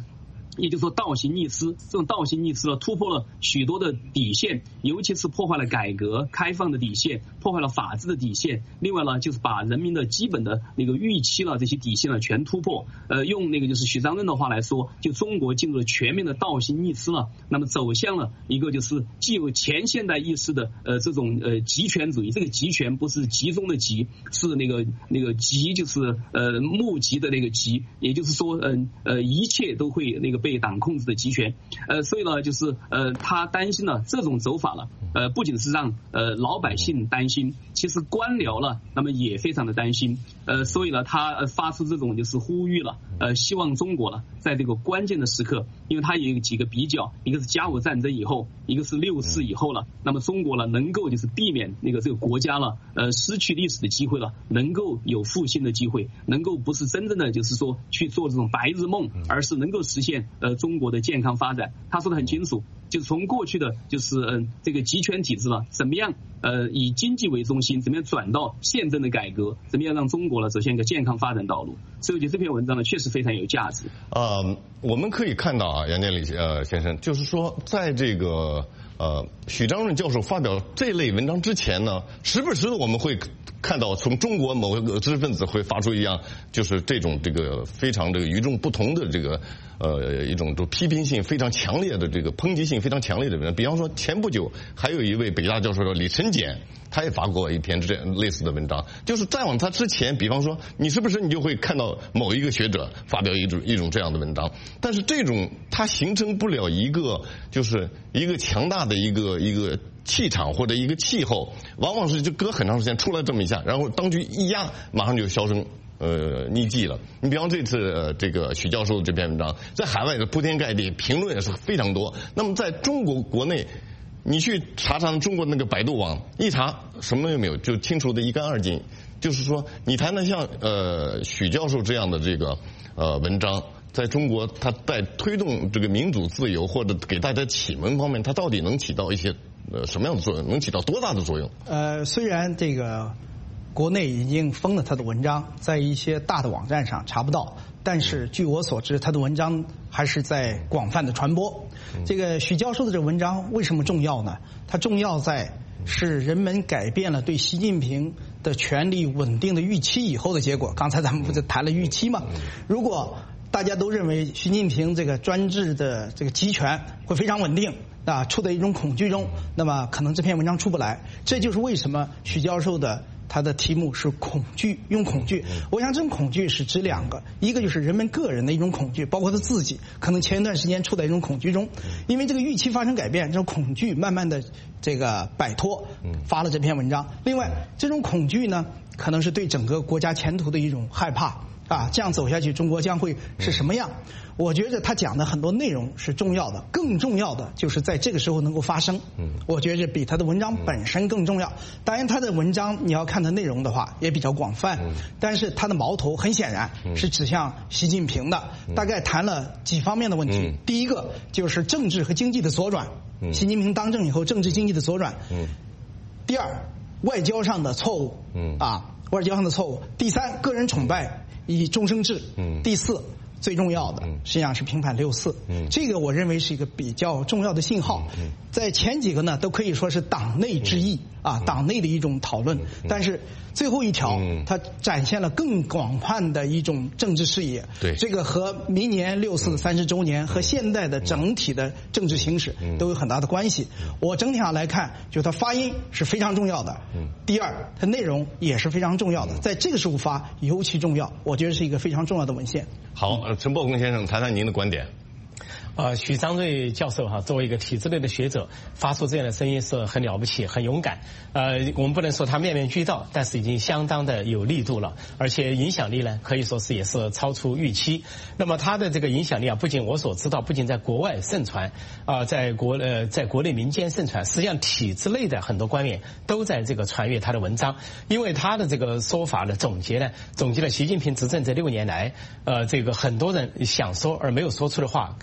也就是说倒行逆施，这种倒行逆施了，突破了许多的底线，尤其是破坏了改革开放的底线，破坏了法治的底线。另外呢，就是把人民的基本的那个预期了这些底线呢全突破。呃，用那个就是许章润的话来说，就中国进入了全面的倒行逆施了，那么走向了一个就是既有前现代意识的呃这种呃集权主义，这个集权不是集中的集，是那个那个集就是呃募集的那个集，也就是说嗯 呃, 呃一切都会那个被党控制的集权。呃，所以呢，就是呃他担心了这种走法了，呃不仅是让呃老百姓担心，其实官僚了，那么也非常的担心。呃，所以呢，他呃发出这种就是呼吁了，呃，希望中国呢，在这个关键的时刻，因为他也有几个比较，一个是甲午战争以后，一个是六四以后了，那么中国呢，能够就是避免那个这个国家了，呃，失去历史的机会了，能够有复兴的机会，能够不是真正的就是说去做这种白日梦，而是能够实现呃中国的健康发展。他说的很清楚，就是从过去的就是嗯、呃、这个集权体制了，怎么样呃以经济为中心，怎么样转到宪政的改革，怎么样让中国呢走向一个健康发展道路。所以我觉得这篇文章呢确实非常有价值。 呃，我们可以看到啊，杨建礼呃先生，就是说在这个呃许章润教授发表这类文章之前呢，时不时的我们会看到从中国某个知识分子会发出一样，就是这种这个非常这个与众不同的这个呃一种就批评性非常强烈的这个抨击性非常强烈的文章。比方说前不久还有一位北大教授李晨俭，他也发过一篇这类似的文章。就是再往他之前，比方说你是不是你就会看到某一个学者发表一种一种这样的文章，但是这种它形成不了一个就是一个强大的一个一个气场或者一个气候，往往是就隔很长时间出来这么一下，然后当局一压，马上就销声呃匿迹了。你比方这次、呃、这个许教授的这篇文章，在海外的铺天盖地，评论也是非常多。那么在中国国内，你去查查中国那个百度网，一查什么也没有，就清除的一干二净。就是说，你谈谈像呃许教授这样的这个呃文章，在中国他在推动这个民主自由或者给大家启蒙方面，它到底能起到一些呃什么样的作用？能起到多大的作用？ 呃，虽然这个国内已经封了他的文章，在一些大的网站上查不到，但是据我所知，他的文章还是在广泛的传播。这个许教授的这个文章为什么重要呢？它重要在是人们改变了对习近平的权力稳定的预期以后的结果。刚才咱们不是谈了预期吗？如果大家都认为习近平这个专制的这个集权会非常稳定啊，处在一种恐惧中，那么可能这篇文章出不来。这就是为什么许教授的他的题目是恐惧，用恐惧。我想这种恐惧是指两个，一个就是人们个人的一种恐惧，包括他自己可能前一段时间处在一种恐惧中，因为这个预期发生改变，这种恐惧慢慢的这个摆脱，发了这篇文章。另外这种恐惧呢，可能是对整个国家前途的一种害怕啊，这样走下去中国将会是什么样？我觉得他讲的很多内容是重要的，更重要的就是在这个时候能够发生。我觉得比他的文章本身更重要。当然他的文章你要看他内容的话也比较广泛，但是他的矛头很显然是指向习近平的，大概谈了几方面的问题。第一个就是政治和经济的左转，习近平当政以后政治经济的左转。第二，外交上的错误啊，外交上的错误。第三，个人崇拜以终生制。第四，最重要的实际上是平反六四，这个我认为是一个比较重要的信号。在前几个呢都可以说是党内之议啊，党内的一种讨论，但是最后一条它展现了更广泛的一种政治视野。对，这个和明年六四三十周年和现在的整体的政治形势都有很大的关系。我整体上来看，就它发音是非常重要的，第二它内容也是非常重要的，在这个时候发尤其重要，我觉得是一个非常重要的文献。 好，陈伯公先生谈谈您的观点。 呃，许章润教授哈，作为一个体制内的学者，发出这样的声音是很了不起、很勇敢。呃，我们不能说他面面俱到，但是已经相当的有力度了，而且影响力呢，可以说是也是超出预期。那么他的这个影响力啊，不仅我所知道，不仅在国外盛传，啊、呃，在国呃在国内民间盛传，实际上体制内的很多官员都在这个传阅他的文章，因为他的这个说法的总结呢，总结了习近平执政这六年来，呃，这个很多人想说而没有说出的话，想说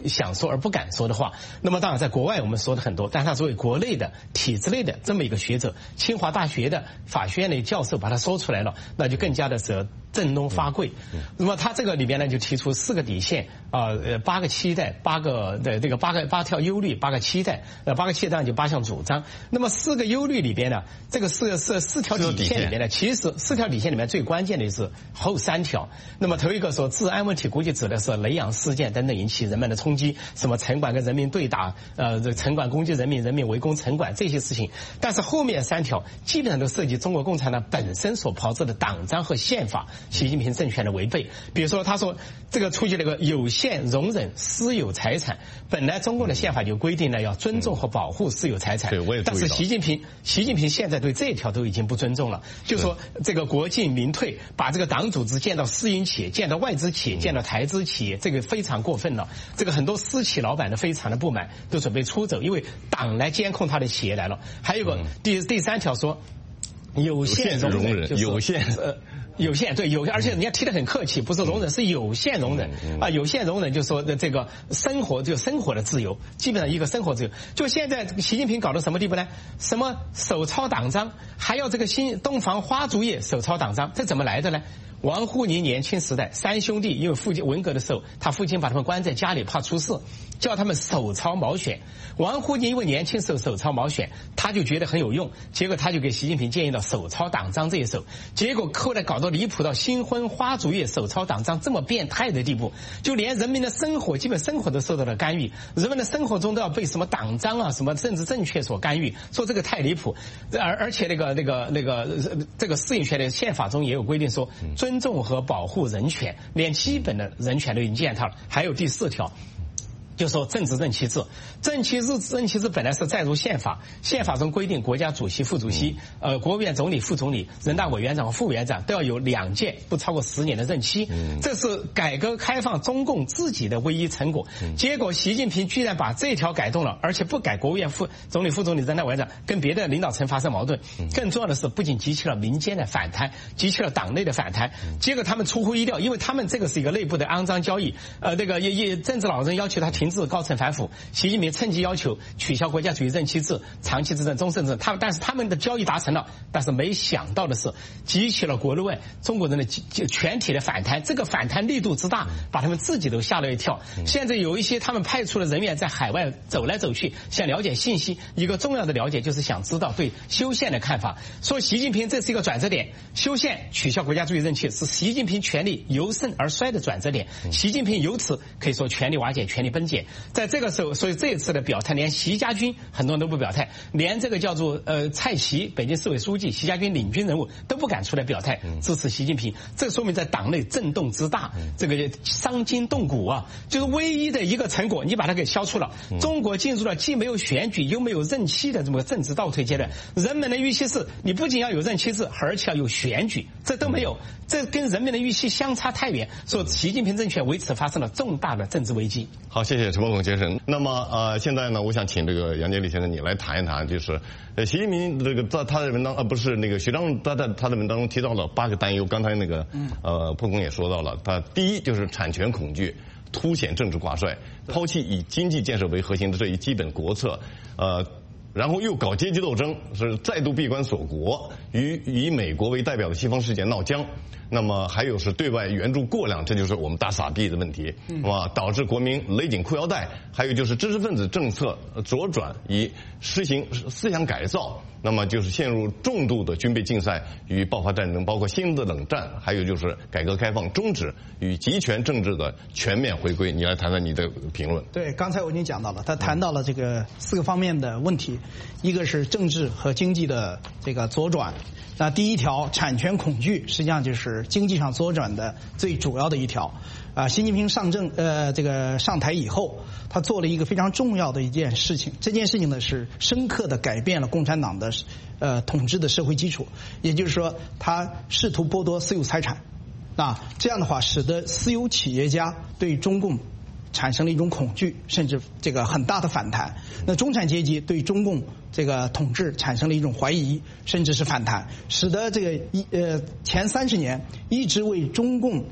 说而不敢说的话。那么当然在国外我们说的很多，但是他作为国内的体制内的这么一个学者，清华大学的法学院的教授把他说出来了，那就更加的是振聋发聩。那么他这个里边呢就提出四个底线啊，呃八个期待，八个的这个八个八条忧虑，八个期待，呃八个期待就八项主张。那么四个忧虑里边呢，这个四四四条底线里面呢，其实四条底线里面最关键的是后三条。那么头一个说治安问题，估计指的是雷洋事件等等引起人们的冲击，什么城管跟人民对打，呃，这城管攻击人民，人民围攻城管这些事情。但是后面三条基本上都涉及中国共产党本身所炮制的党章和宪法，习近平政权的违背。比如说他说这个出现了个有限容忍私有财产，本来中共的宪法就规定了要尊重和保护私有财产， 对，我也注意到。 但是习近平习近平现在对这一条都已经不尊重了，就说这个国进民退，把这个党组织建到私营企业，建到外资企业，建到台资企业，这个非常过分了。这个很多私企老板都非常的不满，都准备出走，因为党来监控他的企业来了。还有个第第三条说有限容忍，就是有限呃。有限对有，而且人家提得很客气，不是容忍，是有限容忍啊。有限容忍就说的这个生活就生活的自由，基本上一个生活自由。就现在习近平搞到什么地步呢？什么手抄党章，还要这个新东方花烛夜手抄党章，这怎么来的呢？王沪宁年轻时代，三兄弟因为父亲文革的时候，他父亲把他们关在家里怕出事，叫他们手抄毛选。王沪宁因为年轻时候手抄毛选，他就觉得很有用，结果他就给习近平建议了手抄党章这一手。结果后来搞到离谱到新婚花烛夜手抄党章这么变态的地步，就连人民的生活基本生活都受到了干预，人们的生活中都要被什么党章啊什么政治正确所干预，说这个太离谱。而而且那个那个那个这个适应权的宪法中也有规定说尊重和保护人权，连基本的人权都已经践踏了。还有第四条就说政治任期制，任期制任期制本来是载入宪法，宪法中规定国家主席、副主席、呃国务院总理、副总理、人大委员长和副委员长都要有两届不超过十年的任期，这是改革开放中共自己的唯一成果。结果习近平居然把这条改动了，而且不改国务院副总理、副总理、人大委员长，跟别的领导层发生矛盾。更重要的是，不仅激起了民间的反弹，激起了党内的反弹。结果他们出乎意料，因为他们这个是一个内部的肮脏交易，呃，那个也也政治老人要求他停。停止高层反腐，习近平趁机要求取消国家主义任期制、长期执政、终身制。他们但是他们的交易达成了，但是没想到的是，激起了国内外中国人的全体的反弹。这个反弹力度之大，把他们自己都吓了一跳。现在有一些他们派出的人员在海外走来走去，想了解信息。一个重要的了解就是想知道对修宪的看法。说习近平这是一个转折点，修宪取消国家主义任期是习近平权力由盛而衰的转折点。习近平由此可以说权力瓦解、权力崩解。在这个时候，所以这一次的表态，连习家军很多人都不表态，连这个叫做呃蔡奇北京市委书记、习家军领军人物都不敢出来表态支持习近平。这说明在党内震动之大，这个伤筋动骨啊，就是唯一的一个成果，你把它给消除了。中国进入了既没有选举又没有任期的这么政治倒退阶段。人们的预期是，你不仅要有任期制，而且要有选举，这都没有，这跟人民的预期相差太远，说习近平政权为此发生了重大的政治危机。 好，谢谢陈伯孔先生。那么呃，现在呢，我想请这个杨洁篪先生你来谈一谈，就是呃，习近平这个在他的文章，呃，不是那个徐章他在他的文章中提到了八个担忧，刚才那个呃，伯孔也说到了，他第一就是产权恐惧，凸显政治挂帅，抛弃以经济建设为核心的这一基本国策，呃。然后又搞阶级斗争，是再度闭关锁国，与以美国为代表的西方世界闹僵。那么还有是对外援助过量，这就是我们大傻逼的问题，是吧？导致国民勒紧裤腰带。还有就是知识分子政策左转，以实行思想改造。那么就是陷入重度的军备竞赛与爆发战争，包括新的冷战，还有就是改革开放终止与集权政治的全面回归。你来谈谈你的评论。 对，刚才我已经讲到了，他谈到了这个四个方面的问题，一个是政治和经济的这个左转。那第一条，产权恐惧，实际上就是经济上左转的最主要的一条。啊，习近平上政呃这个上台以后，他做了一个非常重要的一件事情，这件事情呢是深刻的改变了共产党的呃统治的社会基础，也就是说，他试图剥夺私有财产，啊，这样的话使得私有企业家对中共产生了一种恐惧，甚至这个很大的反弹。那中产阶级对中共这个统治产生了一种怀疑，甚至是反弹，使得这个一呃前三十年一直为中共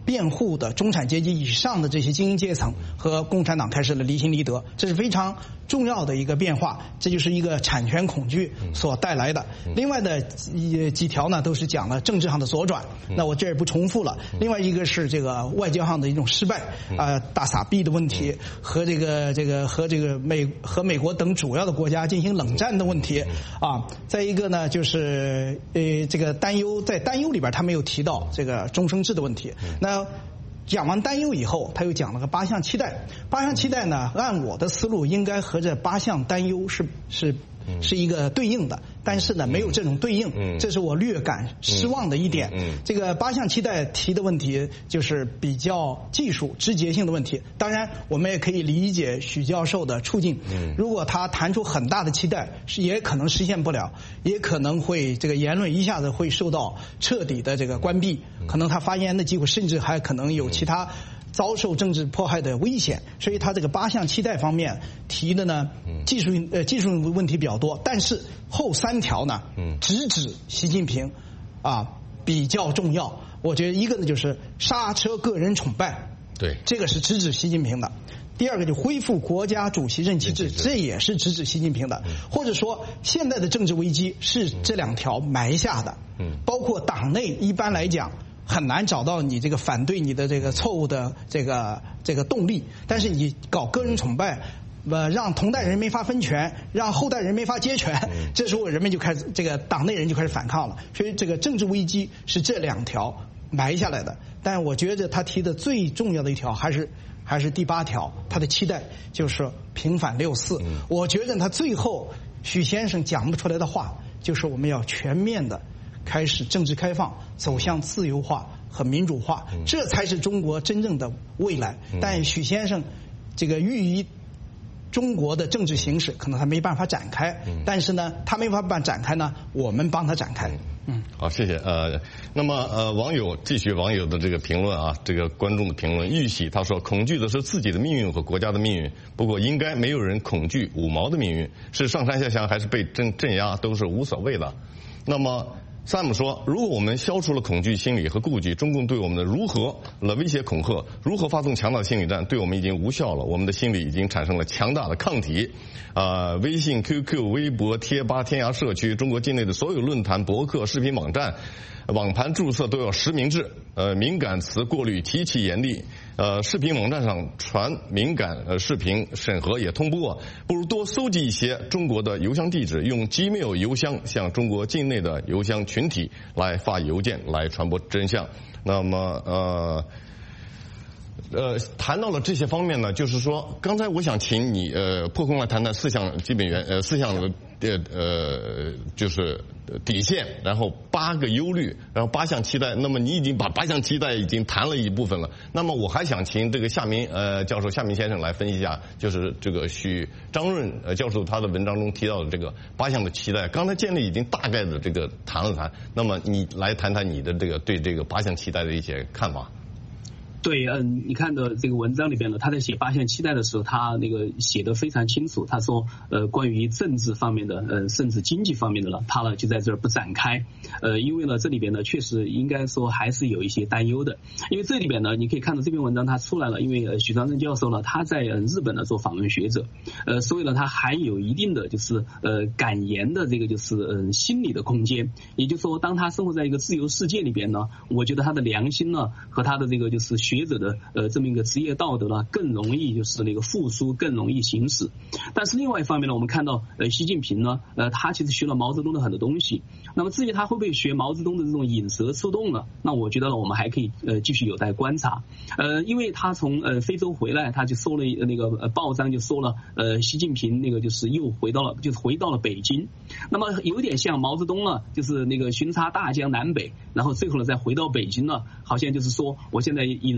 辩护的中产阶级以上的这些精英阶层和共产党开始了离心离德，这是非常重要的一个变化，这就是一个产权恐惧所带来的。另外的几几条呢，都是讲了政治上的左转，那我这也不重复了。另外一个是这个外交上的一种失败，啊，大撒币的问题和这个这个和这个美和美国等主要的国家进行冷战的问题啊。再一个呢，就是呃这个担忧，在担忧里边他没有提到这个终生制的问题。那讲完担忧以后，他又讲了个八项期待。八项期待呢，按我的思路，应该和这八项担忧是是是一个对应的，但是呢，没有这种对应，这是我略感失望的一点。这个八项期待提的问题就是比较技术枝节性的问题。当然，我们也可以理解许教授的处境。如果他谈出很大的期待，也可能实现不了，也可能会这个言论一下子会受到彻底的这个关闭，可能他发言的机会，甚至还可能有其他遭受政治迫害的危险。所以他这个八项期待方面提的呢，技术呃技术问题比较多，但是后三条呢，直指习近平啊比较重要。我觉得一个呢就是刹车个人崇拜， 对， 这个是直指习近平的。第二个就恢复国家主席任期制，这也是直指习近平的。或者说，现在的政治危机是这两条埋下的。包括党内一般来讲很难找到你这个反对你的这个错误的这个这个动力，但是你搞个人崇拜，呃，让同代人没法分权，让后代人没法接权，这时候人们就开始这个党内人就开始反抗了。所以这个政治危机是这两条埋下来的。但我觉得他提的最重要的一条还是还是第八条，他的期待就是平反六四。我觉得他最后许先生讲不出来的话，就是我们要全面的开始政治开放，走向自由化和民主化，这才是中国真正的未来。但许先生这个寓于中国的政治形势，可能他没办法展开，但是呢，他没办法展开呢，我们帮他展开。 嗯，好，谢谢。呃，那么呃，网友继续网友的这个评论啊，这个观众的评论，玉玺他说，恐惧的是自己的命运和国家的命运，不过应该没有人恐惧五毛的命运，是上山下乡还是被镇镇压都是无所谓的。那么Sam 说，如果我们消除了恐惧心理和顾忌，中共对我们的如何了威胁恐吓，如何发动强大的心理战，对我们已经无效了。我们的心理已经产生了强大的抗体。啊、呃，微信、Q Q、微博、贴吧、天涯社区，中国境内的所有论坛、博客、视频网站、网盘注册都要实名制，呃，敏感词过滤极其严厉。呃，视频网站上传敏感呃视频审核也通不过，不如多搜集一些中国的邮箱地址，用 Gmail 邮箱向中国境内的邮箱群体来发邮件，来传播真相。那么呃。呃，谈到了这些方面呢，就是说，刚才我想请你呃破空来谈谈四项基本原呃四项呃呃就是底线，然后八个忧虑，然后八项期待。那么你已经把八项期待已经谈了一部分了。那么我还想请这个夏明呃教授夏明先生来分析一下，就是这个许张润呃教授他的文章中提到的这个八项的期待。刚才建立已经大概的这个谈了谈，那么你来谈谈你的这个对这个八项期待的一些看法。 对，嗯，你看的这个文章里边呢，他在写八项期待的时候，他那个写得非常清楚。他说，呃，关于政治方面的，呃，甚至经济方面的呢，他呢就在这儿不展开。呃，因为呢，这里边呢确实应该说还是有一些担忧的。因为这里边呢，你可以看到这篇文章他出来了，因为呃许章任教授呢他在呃日本呢做访问学者，呃，所以呢他含有一定的就是呃感言的这个就是呃心理的空间。也就是说，当他生活在一个自由世界里边呢，我觉得他的良心呢和他的这个就是学者的呃这么一个职业道德呢，更容易就是那个复苏，更容易行使。但是另外一方面呢，我们看到呃习近平呢，呃他其实学了毛泽东的很多东西。那么至于他会不会学毛泽东的这种引蛇出洞呢？那我觉得呢，我们还可以呃继续有待观察。呃，因为他从呃非洲回来，他就说了那个呃报章就说了，呃习近平那个就是又回到了就是回到了北京。那么有点像毛泽东呢，就是那个巡查大江南北，然后最后呢再回到北京了，好像就是说我现在引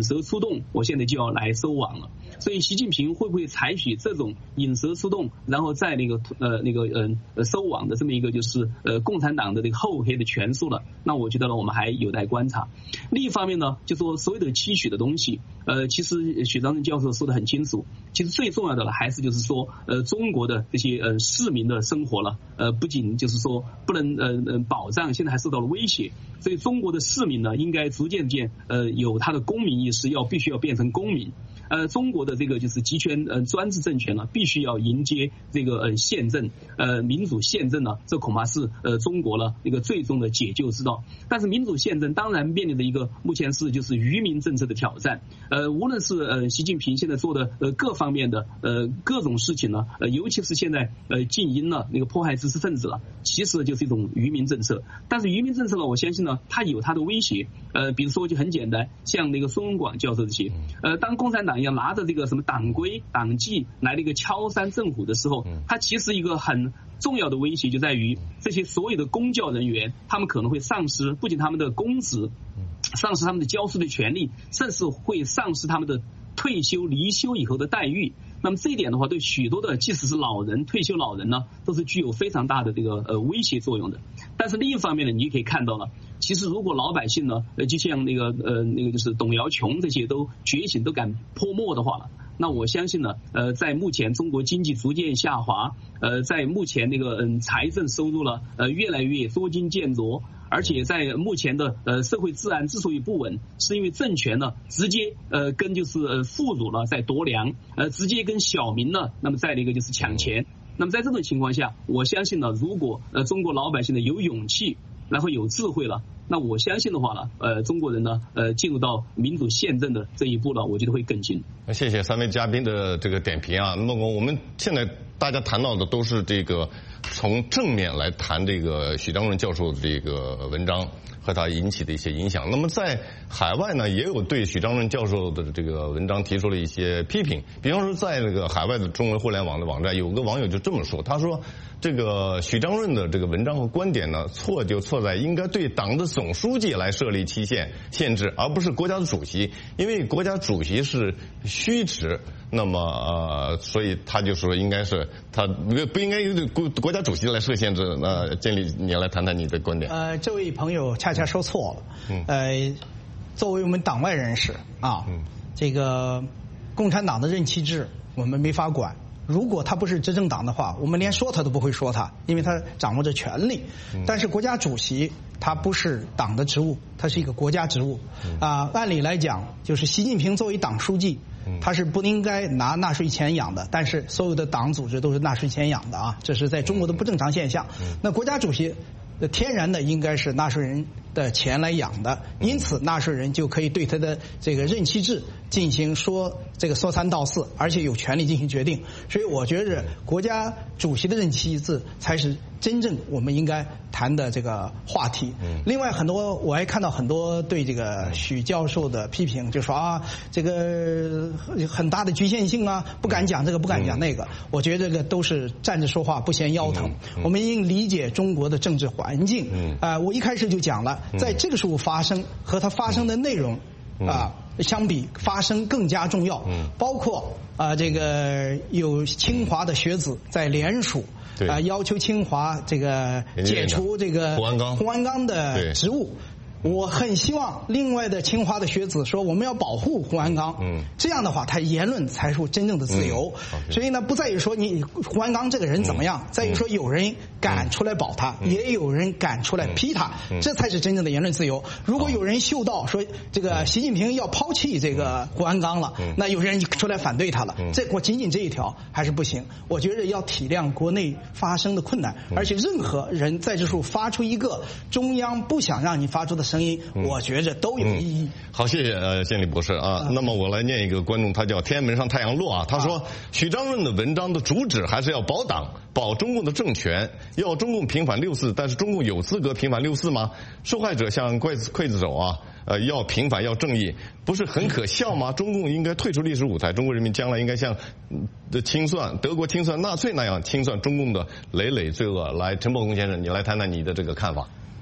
引蛇出洞，我现在就要来收网了。所以习近平会不会采取这种引蛇出洞，然后在那个呃那个呃收网的这么一个就是呃共产党的这个厚黑的权术了？那我觉得呢，我们还有待观察。另一方面呢，就说所有的期许的东西，呃，其实许章任教授说得很清楚，其实最重要的了还是就是说，呃，中国的这些呃市民的生活了，呃，不仅就是说不能呃呃保障，现在还受到了威胁。所以中国的市民呢，应该逐渐渐呃有他的公民意识，要必须要变成公民。呃，中国的这个就是集权呃专制政权呢，必须要迎接这个呃宪政呃民主宪政呢，这恐怕是呃中国了一个最终的解救之道。但是民主宪政当然面临的一个目前是就是愚民政策的挑战。呃，无论是呃习近平现在做的呃各方面的呃各种事情呢，呃尤其是现在呃禁音了那个迫害知识分子了，其实就是一种愚民政策。但是愚民政策呢，我相信呢，它有它的威胁。呃，比如说就很简单，像那个孙文广教授这些，呃，当共产党要拿着这个什么党规党纪来那个敲山震虎的时候，它其实一个很重要的威胁就在于这些所有的公教人员，他们可能会丧失不仅他们的公职，丧失他们的教书的权利，甚至会丧失他们的退休离休以后的待遇。那么这一点的话，对许多的即使是老人退休老人呢，都是具有非常大的这个呃威胁作用的。但是另一方面呢，你也可以看到了，其实如果老百姓呢，呃就像那个呃那个就是董瑶琼这些都觉醒都敢泼墨的话了，那我相信呢，呃在目前中国经济逐渐下滑，呃在目前那个嗯财政收入了呃越来越捉襟见肘。而且在目前的呃社会治安之所以不稳，是因为政权呢直接呃跟就是呃富庶了在夺粮，呃直接跟小民呢那么在那个就是抢钱。那么在这种情况下，我相信呢，如果呃中国老百姓呢有勇气，然后有智慧了，那我相信的话呢，呃中国人呢呃进入到民主宪政的这一步呢，我觉得会更近。 谢谢三位嘉宾的这个点评啊。那么我们现在大家谈到的都是这个从正面来谈这个许章润教授的这个文章和他引起的一些影响。那么在海外呢，也有对许章润教授的这个文章提出了一些批评。比方说，在这个海外的中文互联网的网站，有个网友就这么说，他说这个许章润的这个文章和观点呢，错就错在应该对党的总书记来设立期限限制，而不是国家的主席，因为国家主席是虚职。那么呃，所以他就说应该是他不应该由国国家主席来设限制。那建立你来谈谈你的观点。 呃，这位朋友恰恰说错了。嗯。呃，作为我们党外人士啊，嗯，这个共产党的任期制我们没法管。如果他不是执政党的话，我们连说他都不会说他，因为他掌握着权力。但是国家主席他不是党的职务，他是一个国家职务。啊，按理来讲，就是习近平作为党书记，他是不应该拿纳税钱养的，但是所有的党组织都是纳税钱养的啊，这是在中国的不正常现象。那国家主席天然的应该是纳税人的钱来养的，因此纳税人就可以对他的这个任期制进行说这个说三道四，而且有权利进行决定。所以我觉得国家主席的任期制才是真正我们应该谈的这个话题。另外很多我还看到很多对这个许教授的批评，就说啊这个很大的局限性啊，不敢讲这个不敢讲那个。我觉得这个都是站着说话不嫌腰疼。我们应理解中国的政治环境。啊、呃，我一开始就讲了，在这个时候发生和它发生的内容啊、呃、相比，发生更加重要。包括啊、呃、这个有清华的学子在联署啊、呃、要求清华这个解除这个胡鞍钢胡鞍钢的职务。我很希望另外的清华的学子说我们要保护胡鞍钢，嗯，这样的话他言论才是真正的自由。嗯、所以呢，不在于说你胡鞍钢这个人怎么样，嗯、在于说有人敢出来保他，嗯、也有人敢出来批他，嗯、这才是真正的言论自由。如果有人嗅到说这个习近平要抛弃这个胡鞍钢了，嗯、那有人出来反对他了，嗯、这我仅仅这一条还是不行。我觉得要体谅国内发生的困难，嗯、而且任何人在这时候发出一个中央不想让你发出的声音，我觉着都有意义。 嗯、好，谢谢呃建立博士啊。嗯、那么我来念一个观众，他叫天安门上太阳落啊。他说，啊、许章润的文章的主旨还是要保党、保中共的政权，要中共平反六四，但是中共有资格平反六四吗？受害者像刽子刽子手啊，呃，要平反要正义，不是很可笑吗？中共应该退出历史舞台，中国人民将来应该像的清算德国清算纳粹那样清算中共的累累罪恶。来，陈伯公先生，你来谈谈你的这个看法。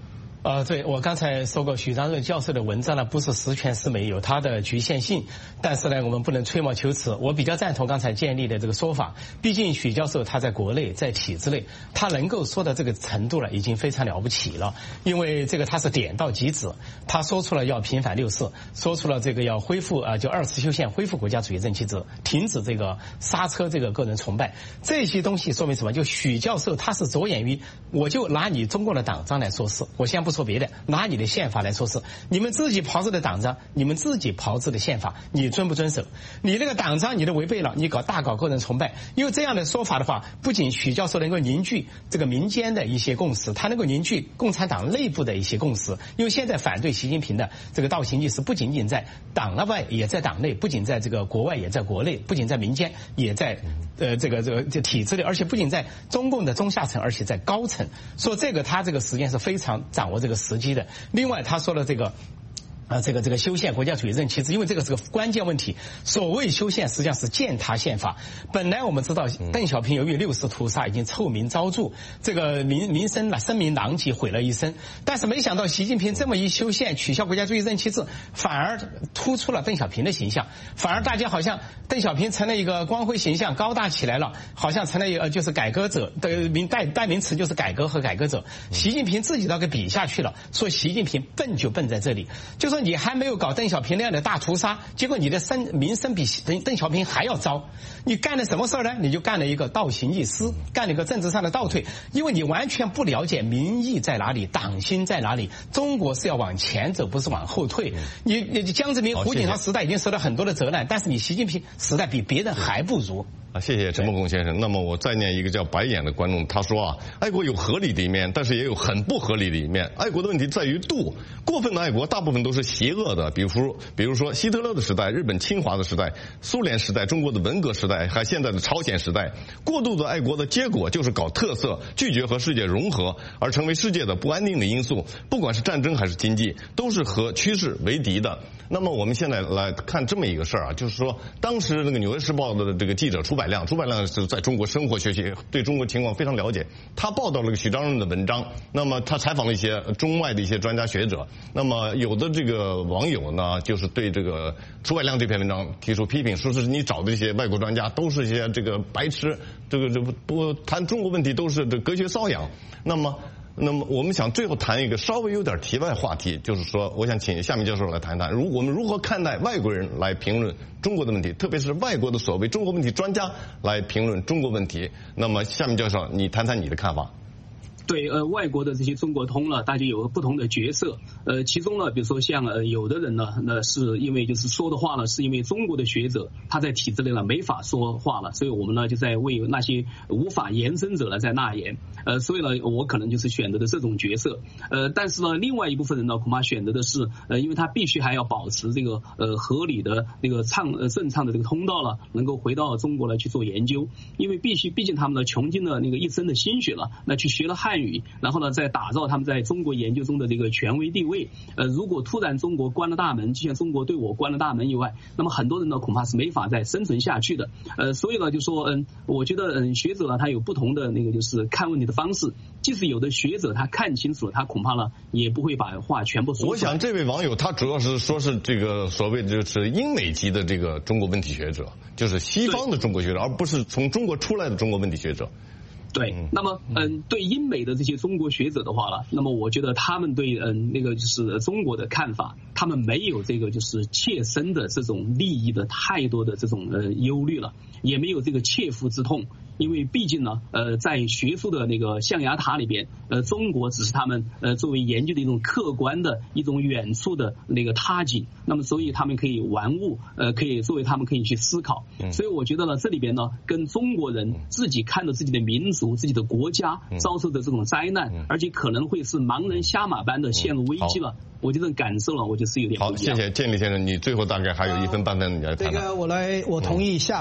呃，对，我刚才说过，许章润教授的文章呢，不是十全十美，有它的局限性。但是呢，我们不能吹毛求疵。我比较赞同刚才建立的这个说法。毕竟许教授他在国内，在体制内，他能够说到这个程度了，已经非常了不起了。因为这个他是点到即止，他说出了要平反六四，说出了这个要恢复啊、呃，就二次修宪，恢复国家主义政体制，停止这个刹车这个个人崇拜。这些东西说明什么？就许教授他是着眼于，我就拿你中共的党章来说事，我先不说别的，拿你的宪法来说事。你们自己炮制的党章，你们自己炮制的宪法，你遵不遵守？你那个党章你都违背了，你搞大搞个人崇拜。因为这样的说法的话，不仅许教授能够凝聚这个民间的一些共识，他能够凝聚共产党内部的一些共识。因为现在反对习近平的这个倒行逆施，不仅仅在党外，也在党内，不仅在这个国外，也在国内，不仅在民间，也在呃这个这个这体制内，而且不仅在中共的中下层，而且在高层。说这个他这个时间是非常掌握这个时机的。另外他说了这个啊，这个这个修宪国家主义政体制，因为这个是个关键问题。所谓修宪，实际上是践踏宪法。本来我们知道，邓小平由于六四屠杀已经臭名昭著，这个名名声声名狼藉，毁了一生。但是没想到习近平这么一修宪，取消国家主义政体制，反而突出了邓小平的形象，反而大家好像邓小平成了一个光辉形象，高大起来了，好像成了一个就是改革者的名代代名词，就是改革和改革者。习近平自己都给比下去了，说习近平笨就笨在这里，就说你还没有搞邓小平那样的大屠杀，结果你的声名声比邓邓小平还要糟。你干了什么事儿呢？你就干了一个倒行逆施，干了一个政治上的倒退，因为你完全不了解民意在哪里，党心在哪里。中国是要往前走，不是往后退。你你江泽民、胡锦涛时代已经受了很多的责难，但是你习近平时代比别人还不如。 啊，谢谢陈梦公先生。那么我再念一个叫白眼的观众，他说啊，爱国有合理的一面，但是也有很不合理的一面。爱国的问题在于度，过分的爱国大部分都是邪恶的。比如，比如说希特勒的时代、日本侵华的时代、苏联时代、中国的文革时代，还现在的朝鲜时代。过度的爱国的结果就是搞特色，拒绝和世界融合，而成为世界的不安定的因素。不管是战争还是经济，都是和趋势为敌的。那么我们现在来看这么一个事儿啊，就是说当时那个《纽约时报》的这个记者出。朱百亮，朱百亮是在中国生活学习，对中国情况非常了解。他报道了许章润的文章，那么他采访了一些中外的一些专家学者。那么有的这个网友呢，就是对这个朱百亮这篇文章提出批评，说是你找的这些外国专家都是一些这个白痴，这个这不不谈中国问题都是这隔靴搔痒。那么。那么我们想最后谈一个稍微有点题外话题，就是说我想请夏明教授来谈谈，如我们如何看待外国人来评论中国的问题，特别是外国的所谓中国问题专家来评论中国问题。那么夏明教授，你谈谈你的看法。 对，呃，外国的这些中国通呢，大家有不同的角色，呃，其中呢，比如说像呃，有的人呢，那是因为就是说的话呢，是因为中国的学者他在体制内呢没法说话了，所以我们呢就在为那些无法延伸者呢在纳言，呃，所以呢，我可能就是选择的这种角色，呃，但是呢，另外一部分人呢，恐怕选择的是，呃，因为他必须还要保持这个呃合理的那个畅呃顺畅的这个通道了，能够回到中国来去做研究，因为必须，毕竟他们呢穷尽了那个一生的心血了，那去学了汉语。然后呢，再打造他们在中国研究中的这个权威地位。呃，如果突然中国关了大门，就像中国对我关了大门以外，那么很多人呢恐怕是没法再生存下去的。呃，所以呢，就说嗯，我觉得嗯，学者呢他有不同的那个就是看问题的方式。即使有的学者他看清楚了，他恐怕呢也不会把话全部说出来。 我想这位网友他主要是说是这个所谓就是英美籍的这个中国问题学者，就是西方的中国学者，而不是从中国出来的中国问题学者。 对，那么嗯，对英美的这些中国学者的话了，那么我觉得他们对嗯那个就是中国的看法，他们没有这个就是切身的这种利益的太多的这种呃忧虑了，也没有这个切肤之痛。因为毕竟呢，呃，在学术的那个象牙塔里边，呃，中国只是他们呃作为研究的一种客观的一种远处的那个他景，那么所以他们可以玩物，呃，可以作为他们可以去思考。所以我觉得呢，这里边呢，跟中国人自己看着自己的民族、自己的国家遭受的这种灾难，而且可能会是盲人瞎马般的陷入危机了。我这种感受了，我就是有点不一样。 好，谢谢建立先生，你最后大概还有一分半分，你来谈谈。 这个我来，我同意夏明的这个。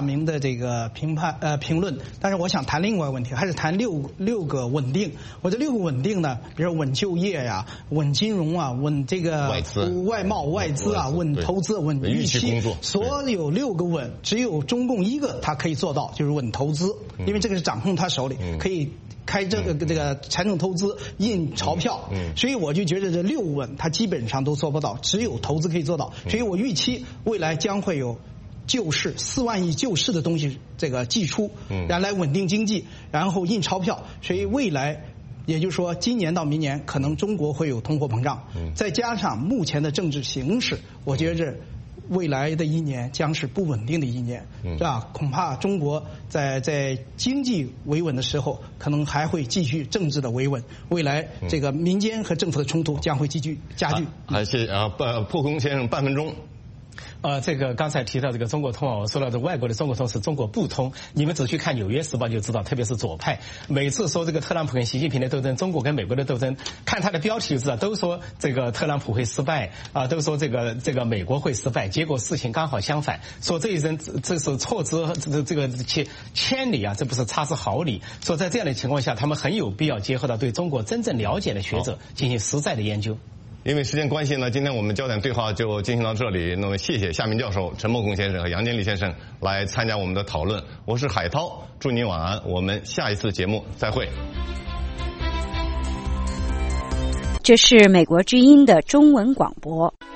这个评判呃评论，但是我想谈另外一个问题，还是谈六六个稳定。我这六个稳定呢，比如稳就业呀、稳金融啊、稳这个外资、 外贸、外资啊、稳投资、稳预期，所有六个稳，只有中共一个它可以做到，就是稳投资，因为这个是掌控他手里，可以开这个这个财政投资、印钞票，所以我就觉得这六稳它基本上都做不到，只有投资可以做到，所以我预期未来将会有救市四万亿救市的东西这个寄出，然后来稳定经济，然后印钞票，所以未来也就是说今年到明年可能中国会有通货膨胀，再加上目前的政治形势，我觉着未来的一年将是不稳定的一年，是吧？恐怕中国在在经济维稳的时候，可能还会继续政治的维稳。未来这个民间和政府的冲突将会继续加剧。 好，谢谢啊，破破空先生半分钟。 呃，这个刚才提到这个中国通啊，我说到这外国的中国通是中国不通，你们只去看《纽约时报》就知道，特别是左派，每次说这个特朗普跟习近平的斗争，中国跟美国的斗争，看他的标题就知道，都说这个特朗普会失败啊、呃，都说这个这个美国会失败，结果事情刚好相反，说这一针这是错之这个这个千千里啊，这不是差之毫厘。说在这样的情况下，他们很有必要结合到对中国真正了解的学者进行实在的研究。 因为时间关系呢，今天我们焦点对话就进行到这里。那么谢谢夏明教授、陈默空先生和杨建立先生来参加我们的讨论。我是海涛，祝您晚安，我们下一次节目再会。 这是美国之音的中文广播。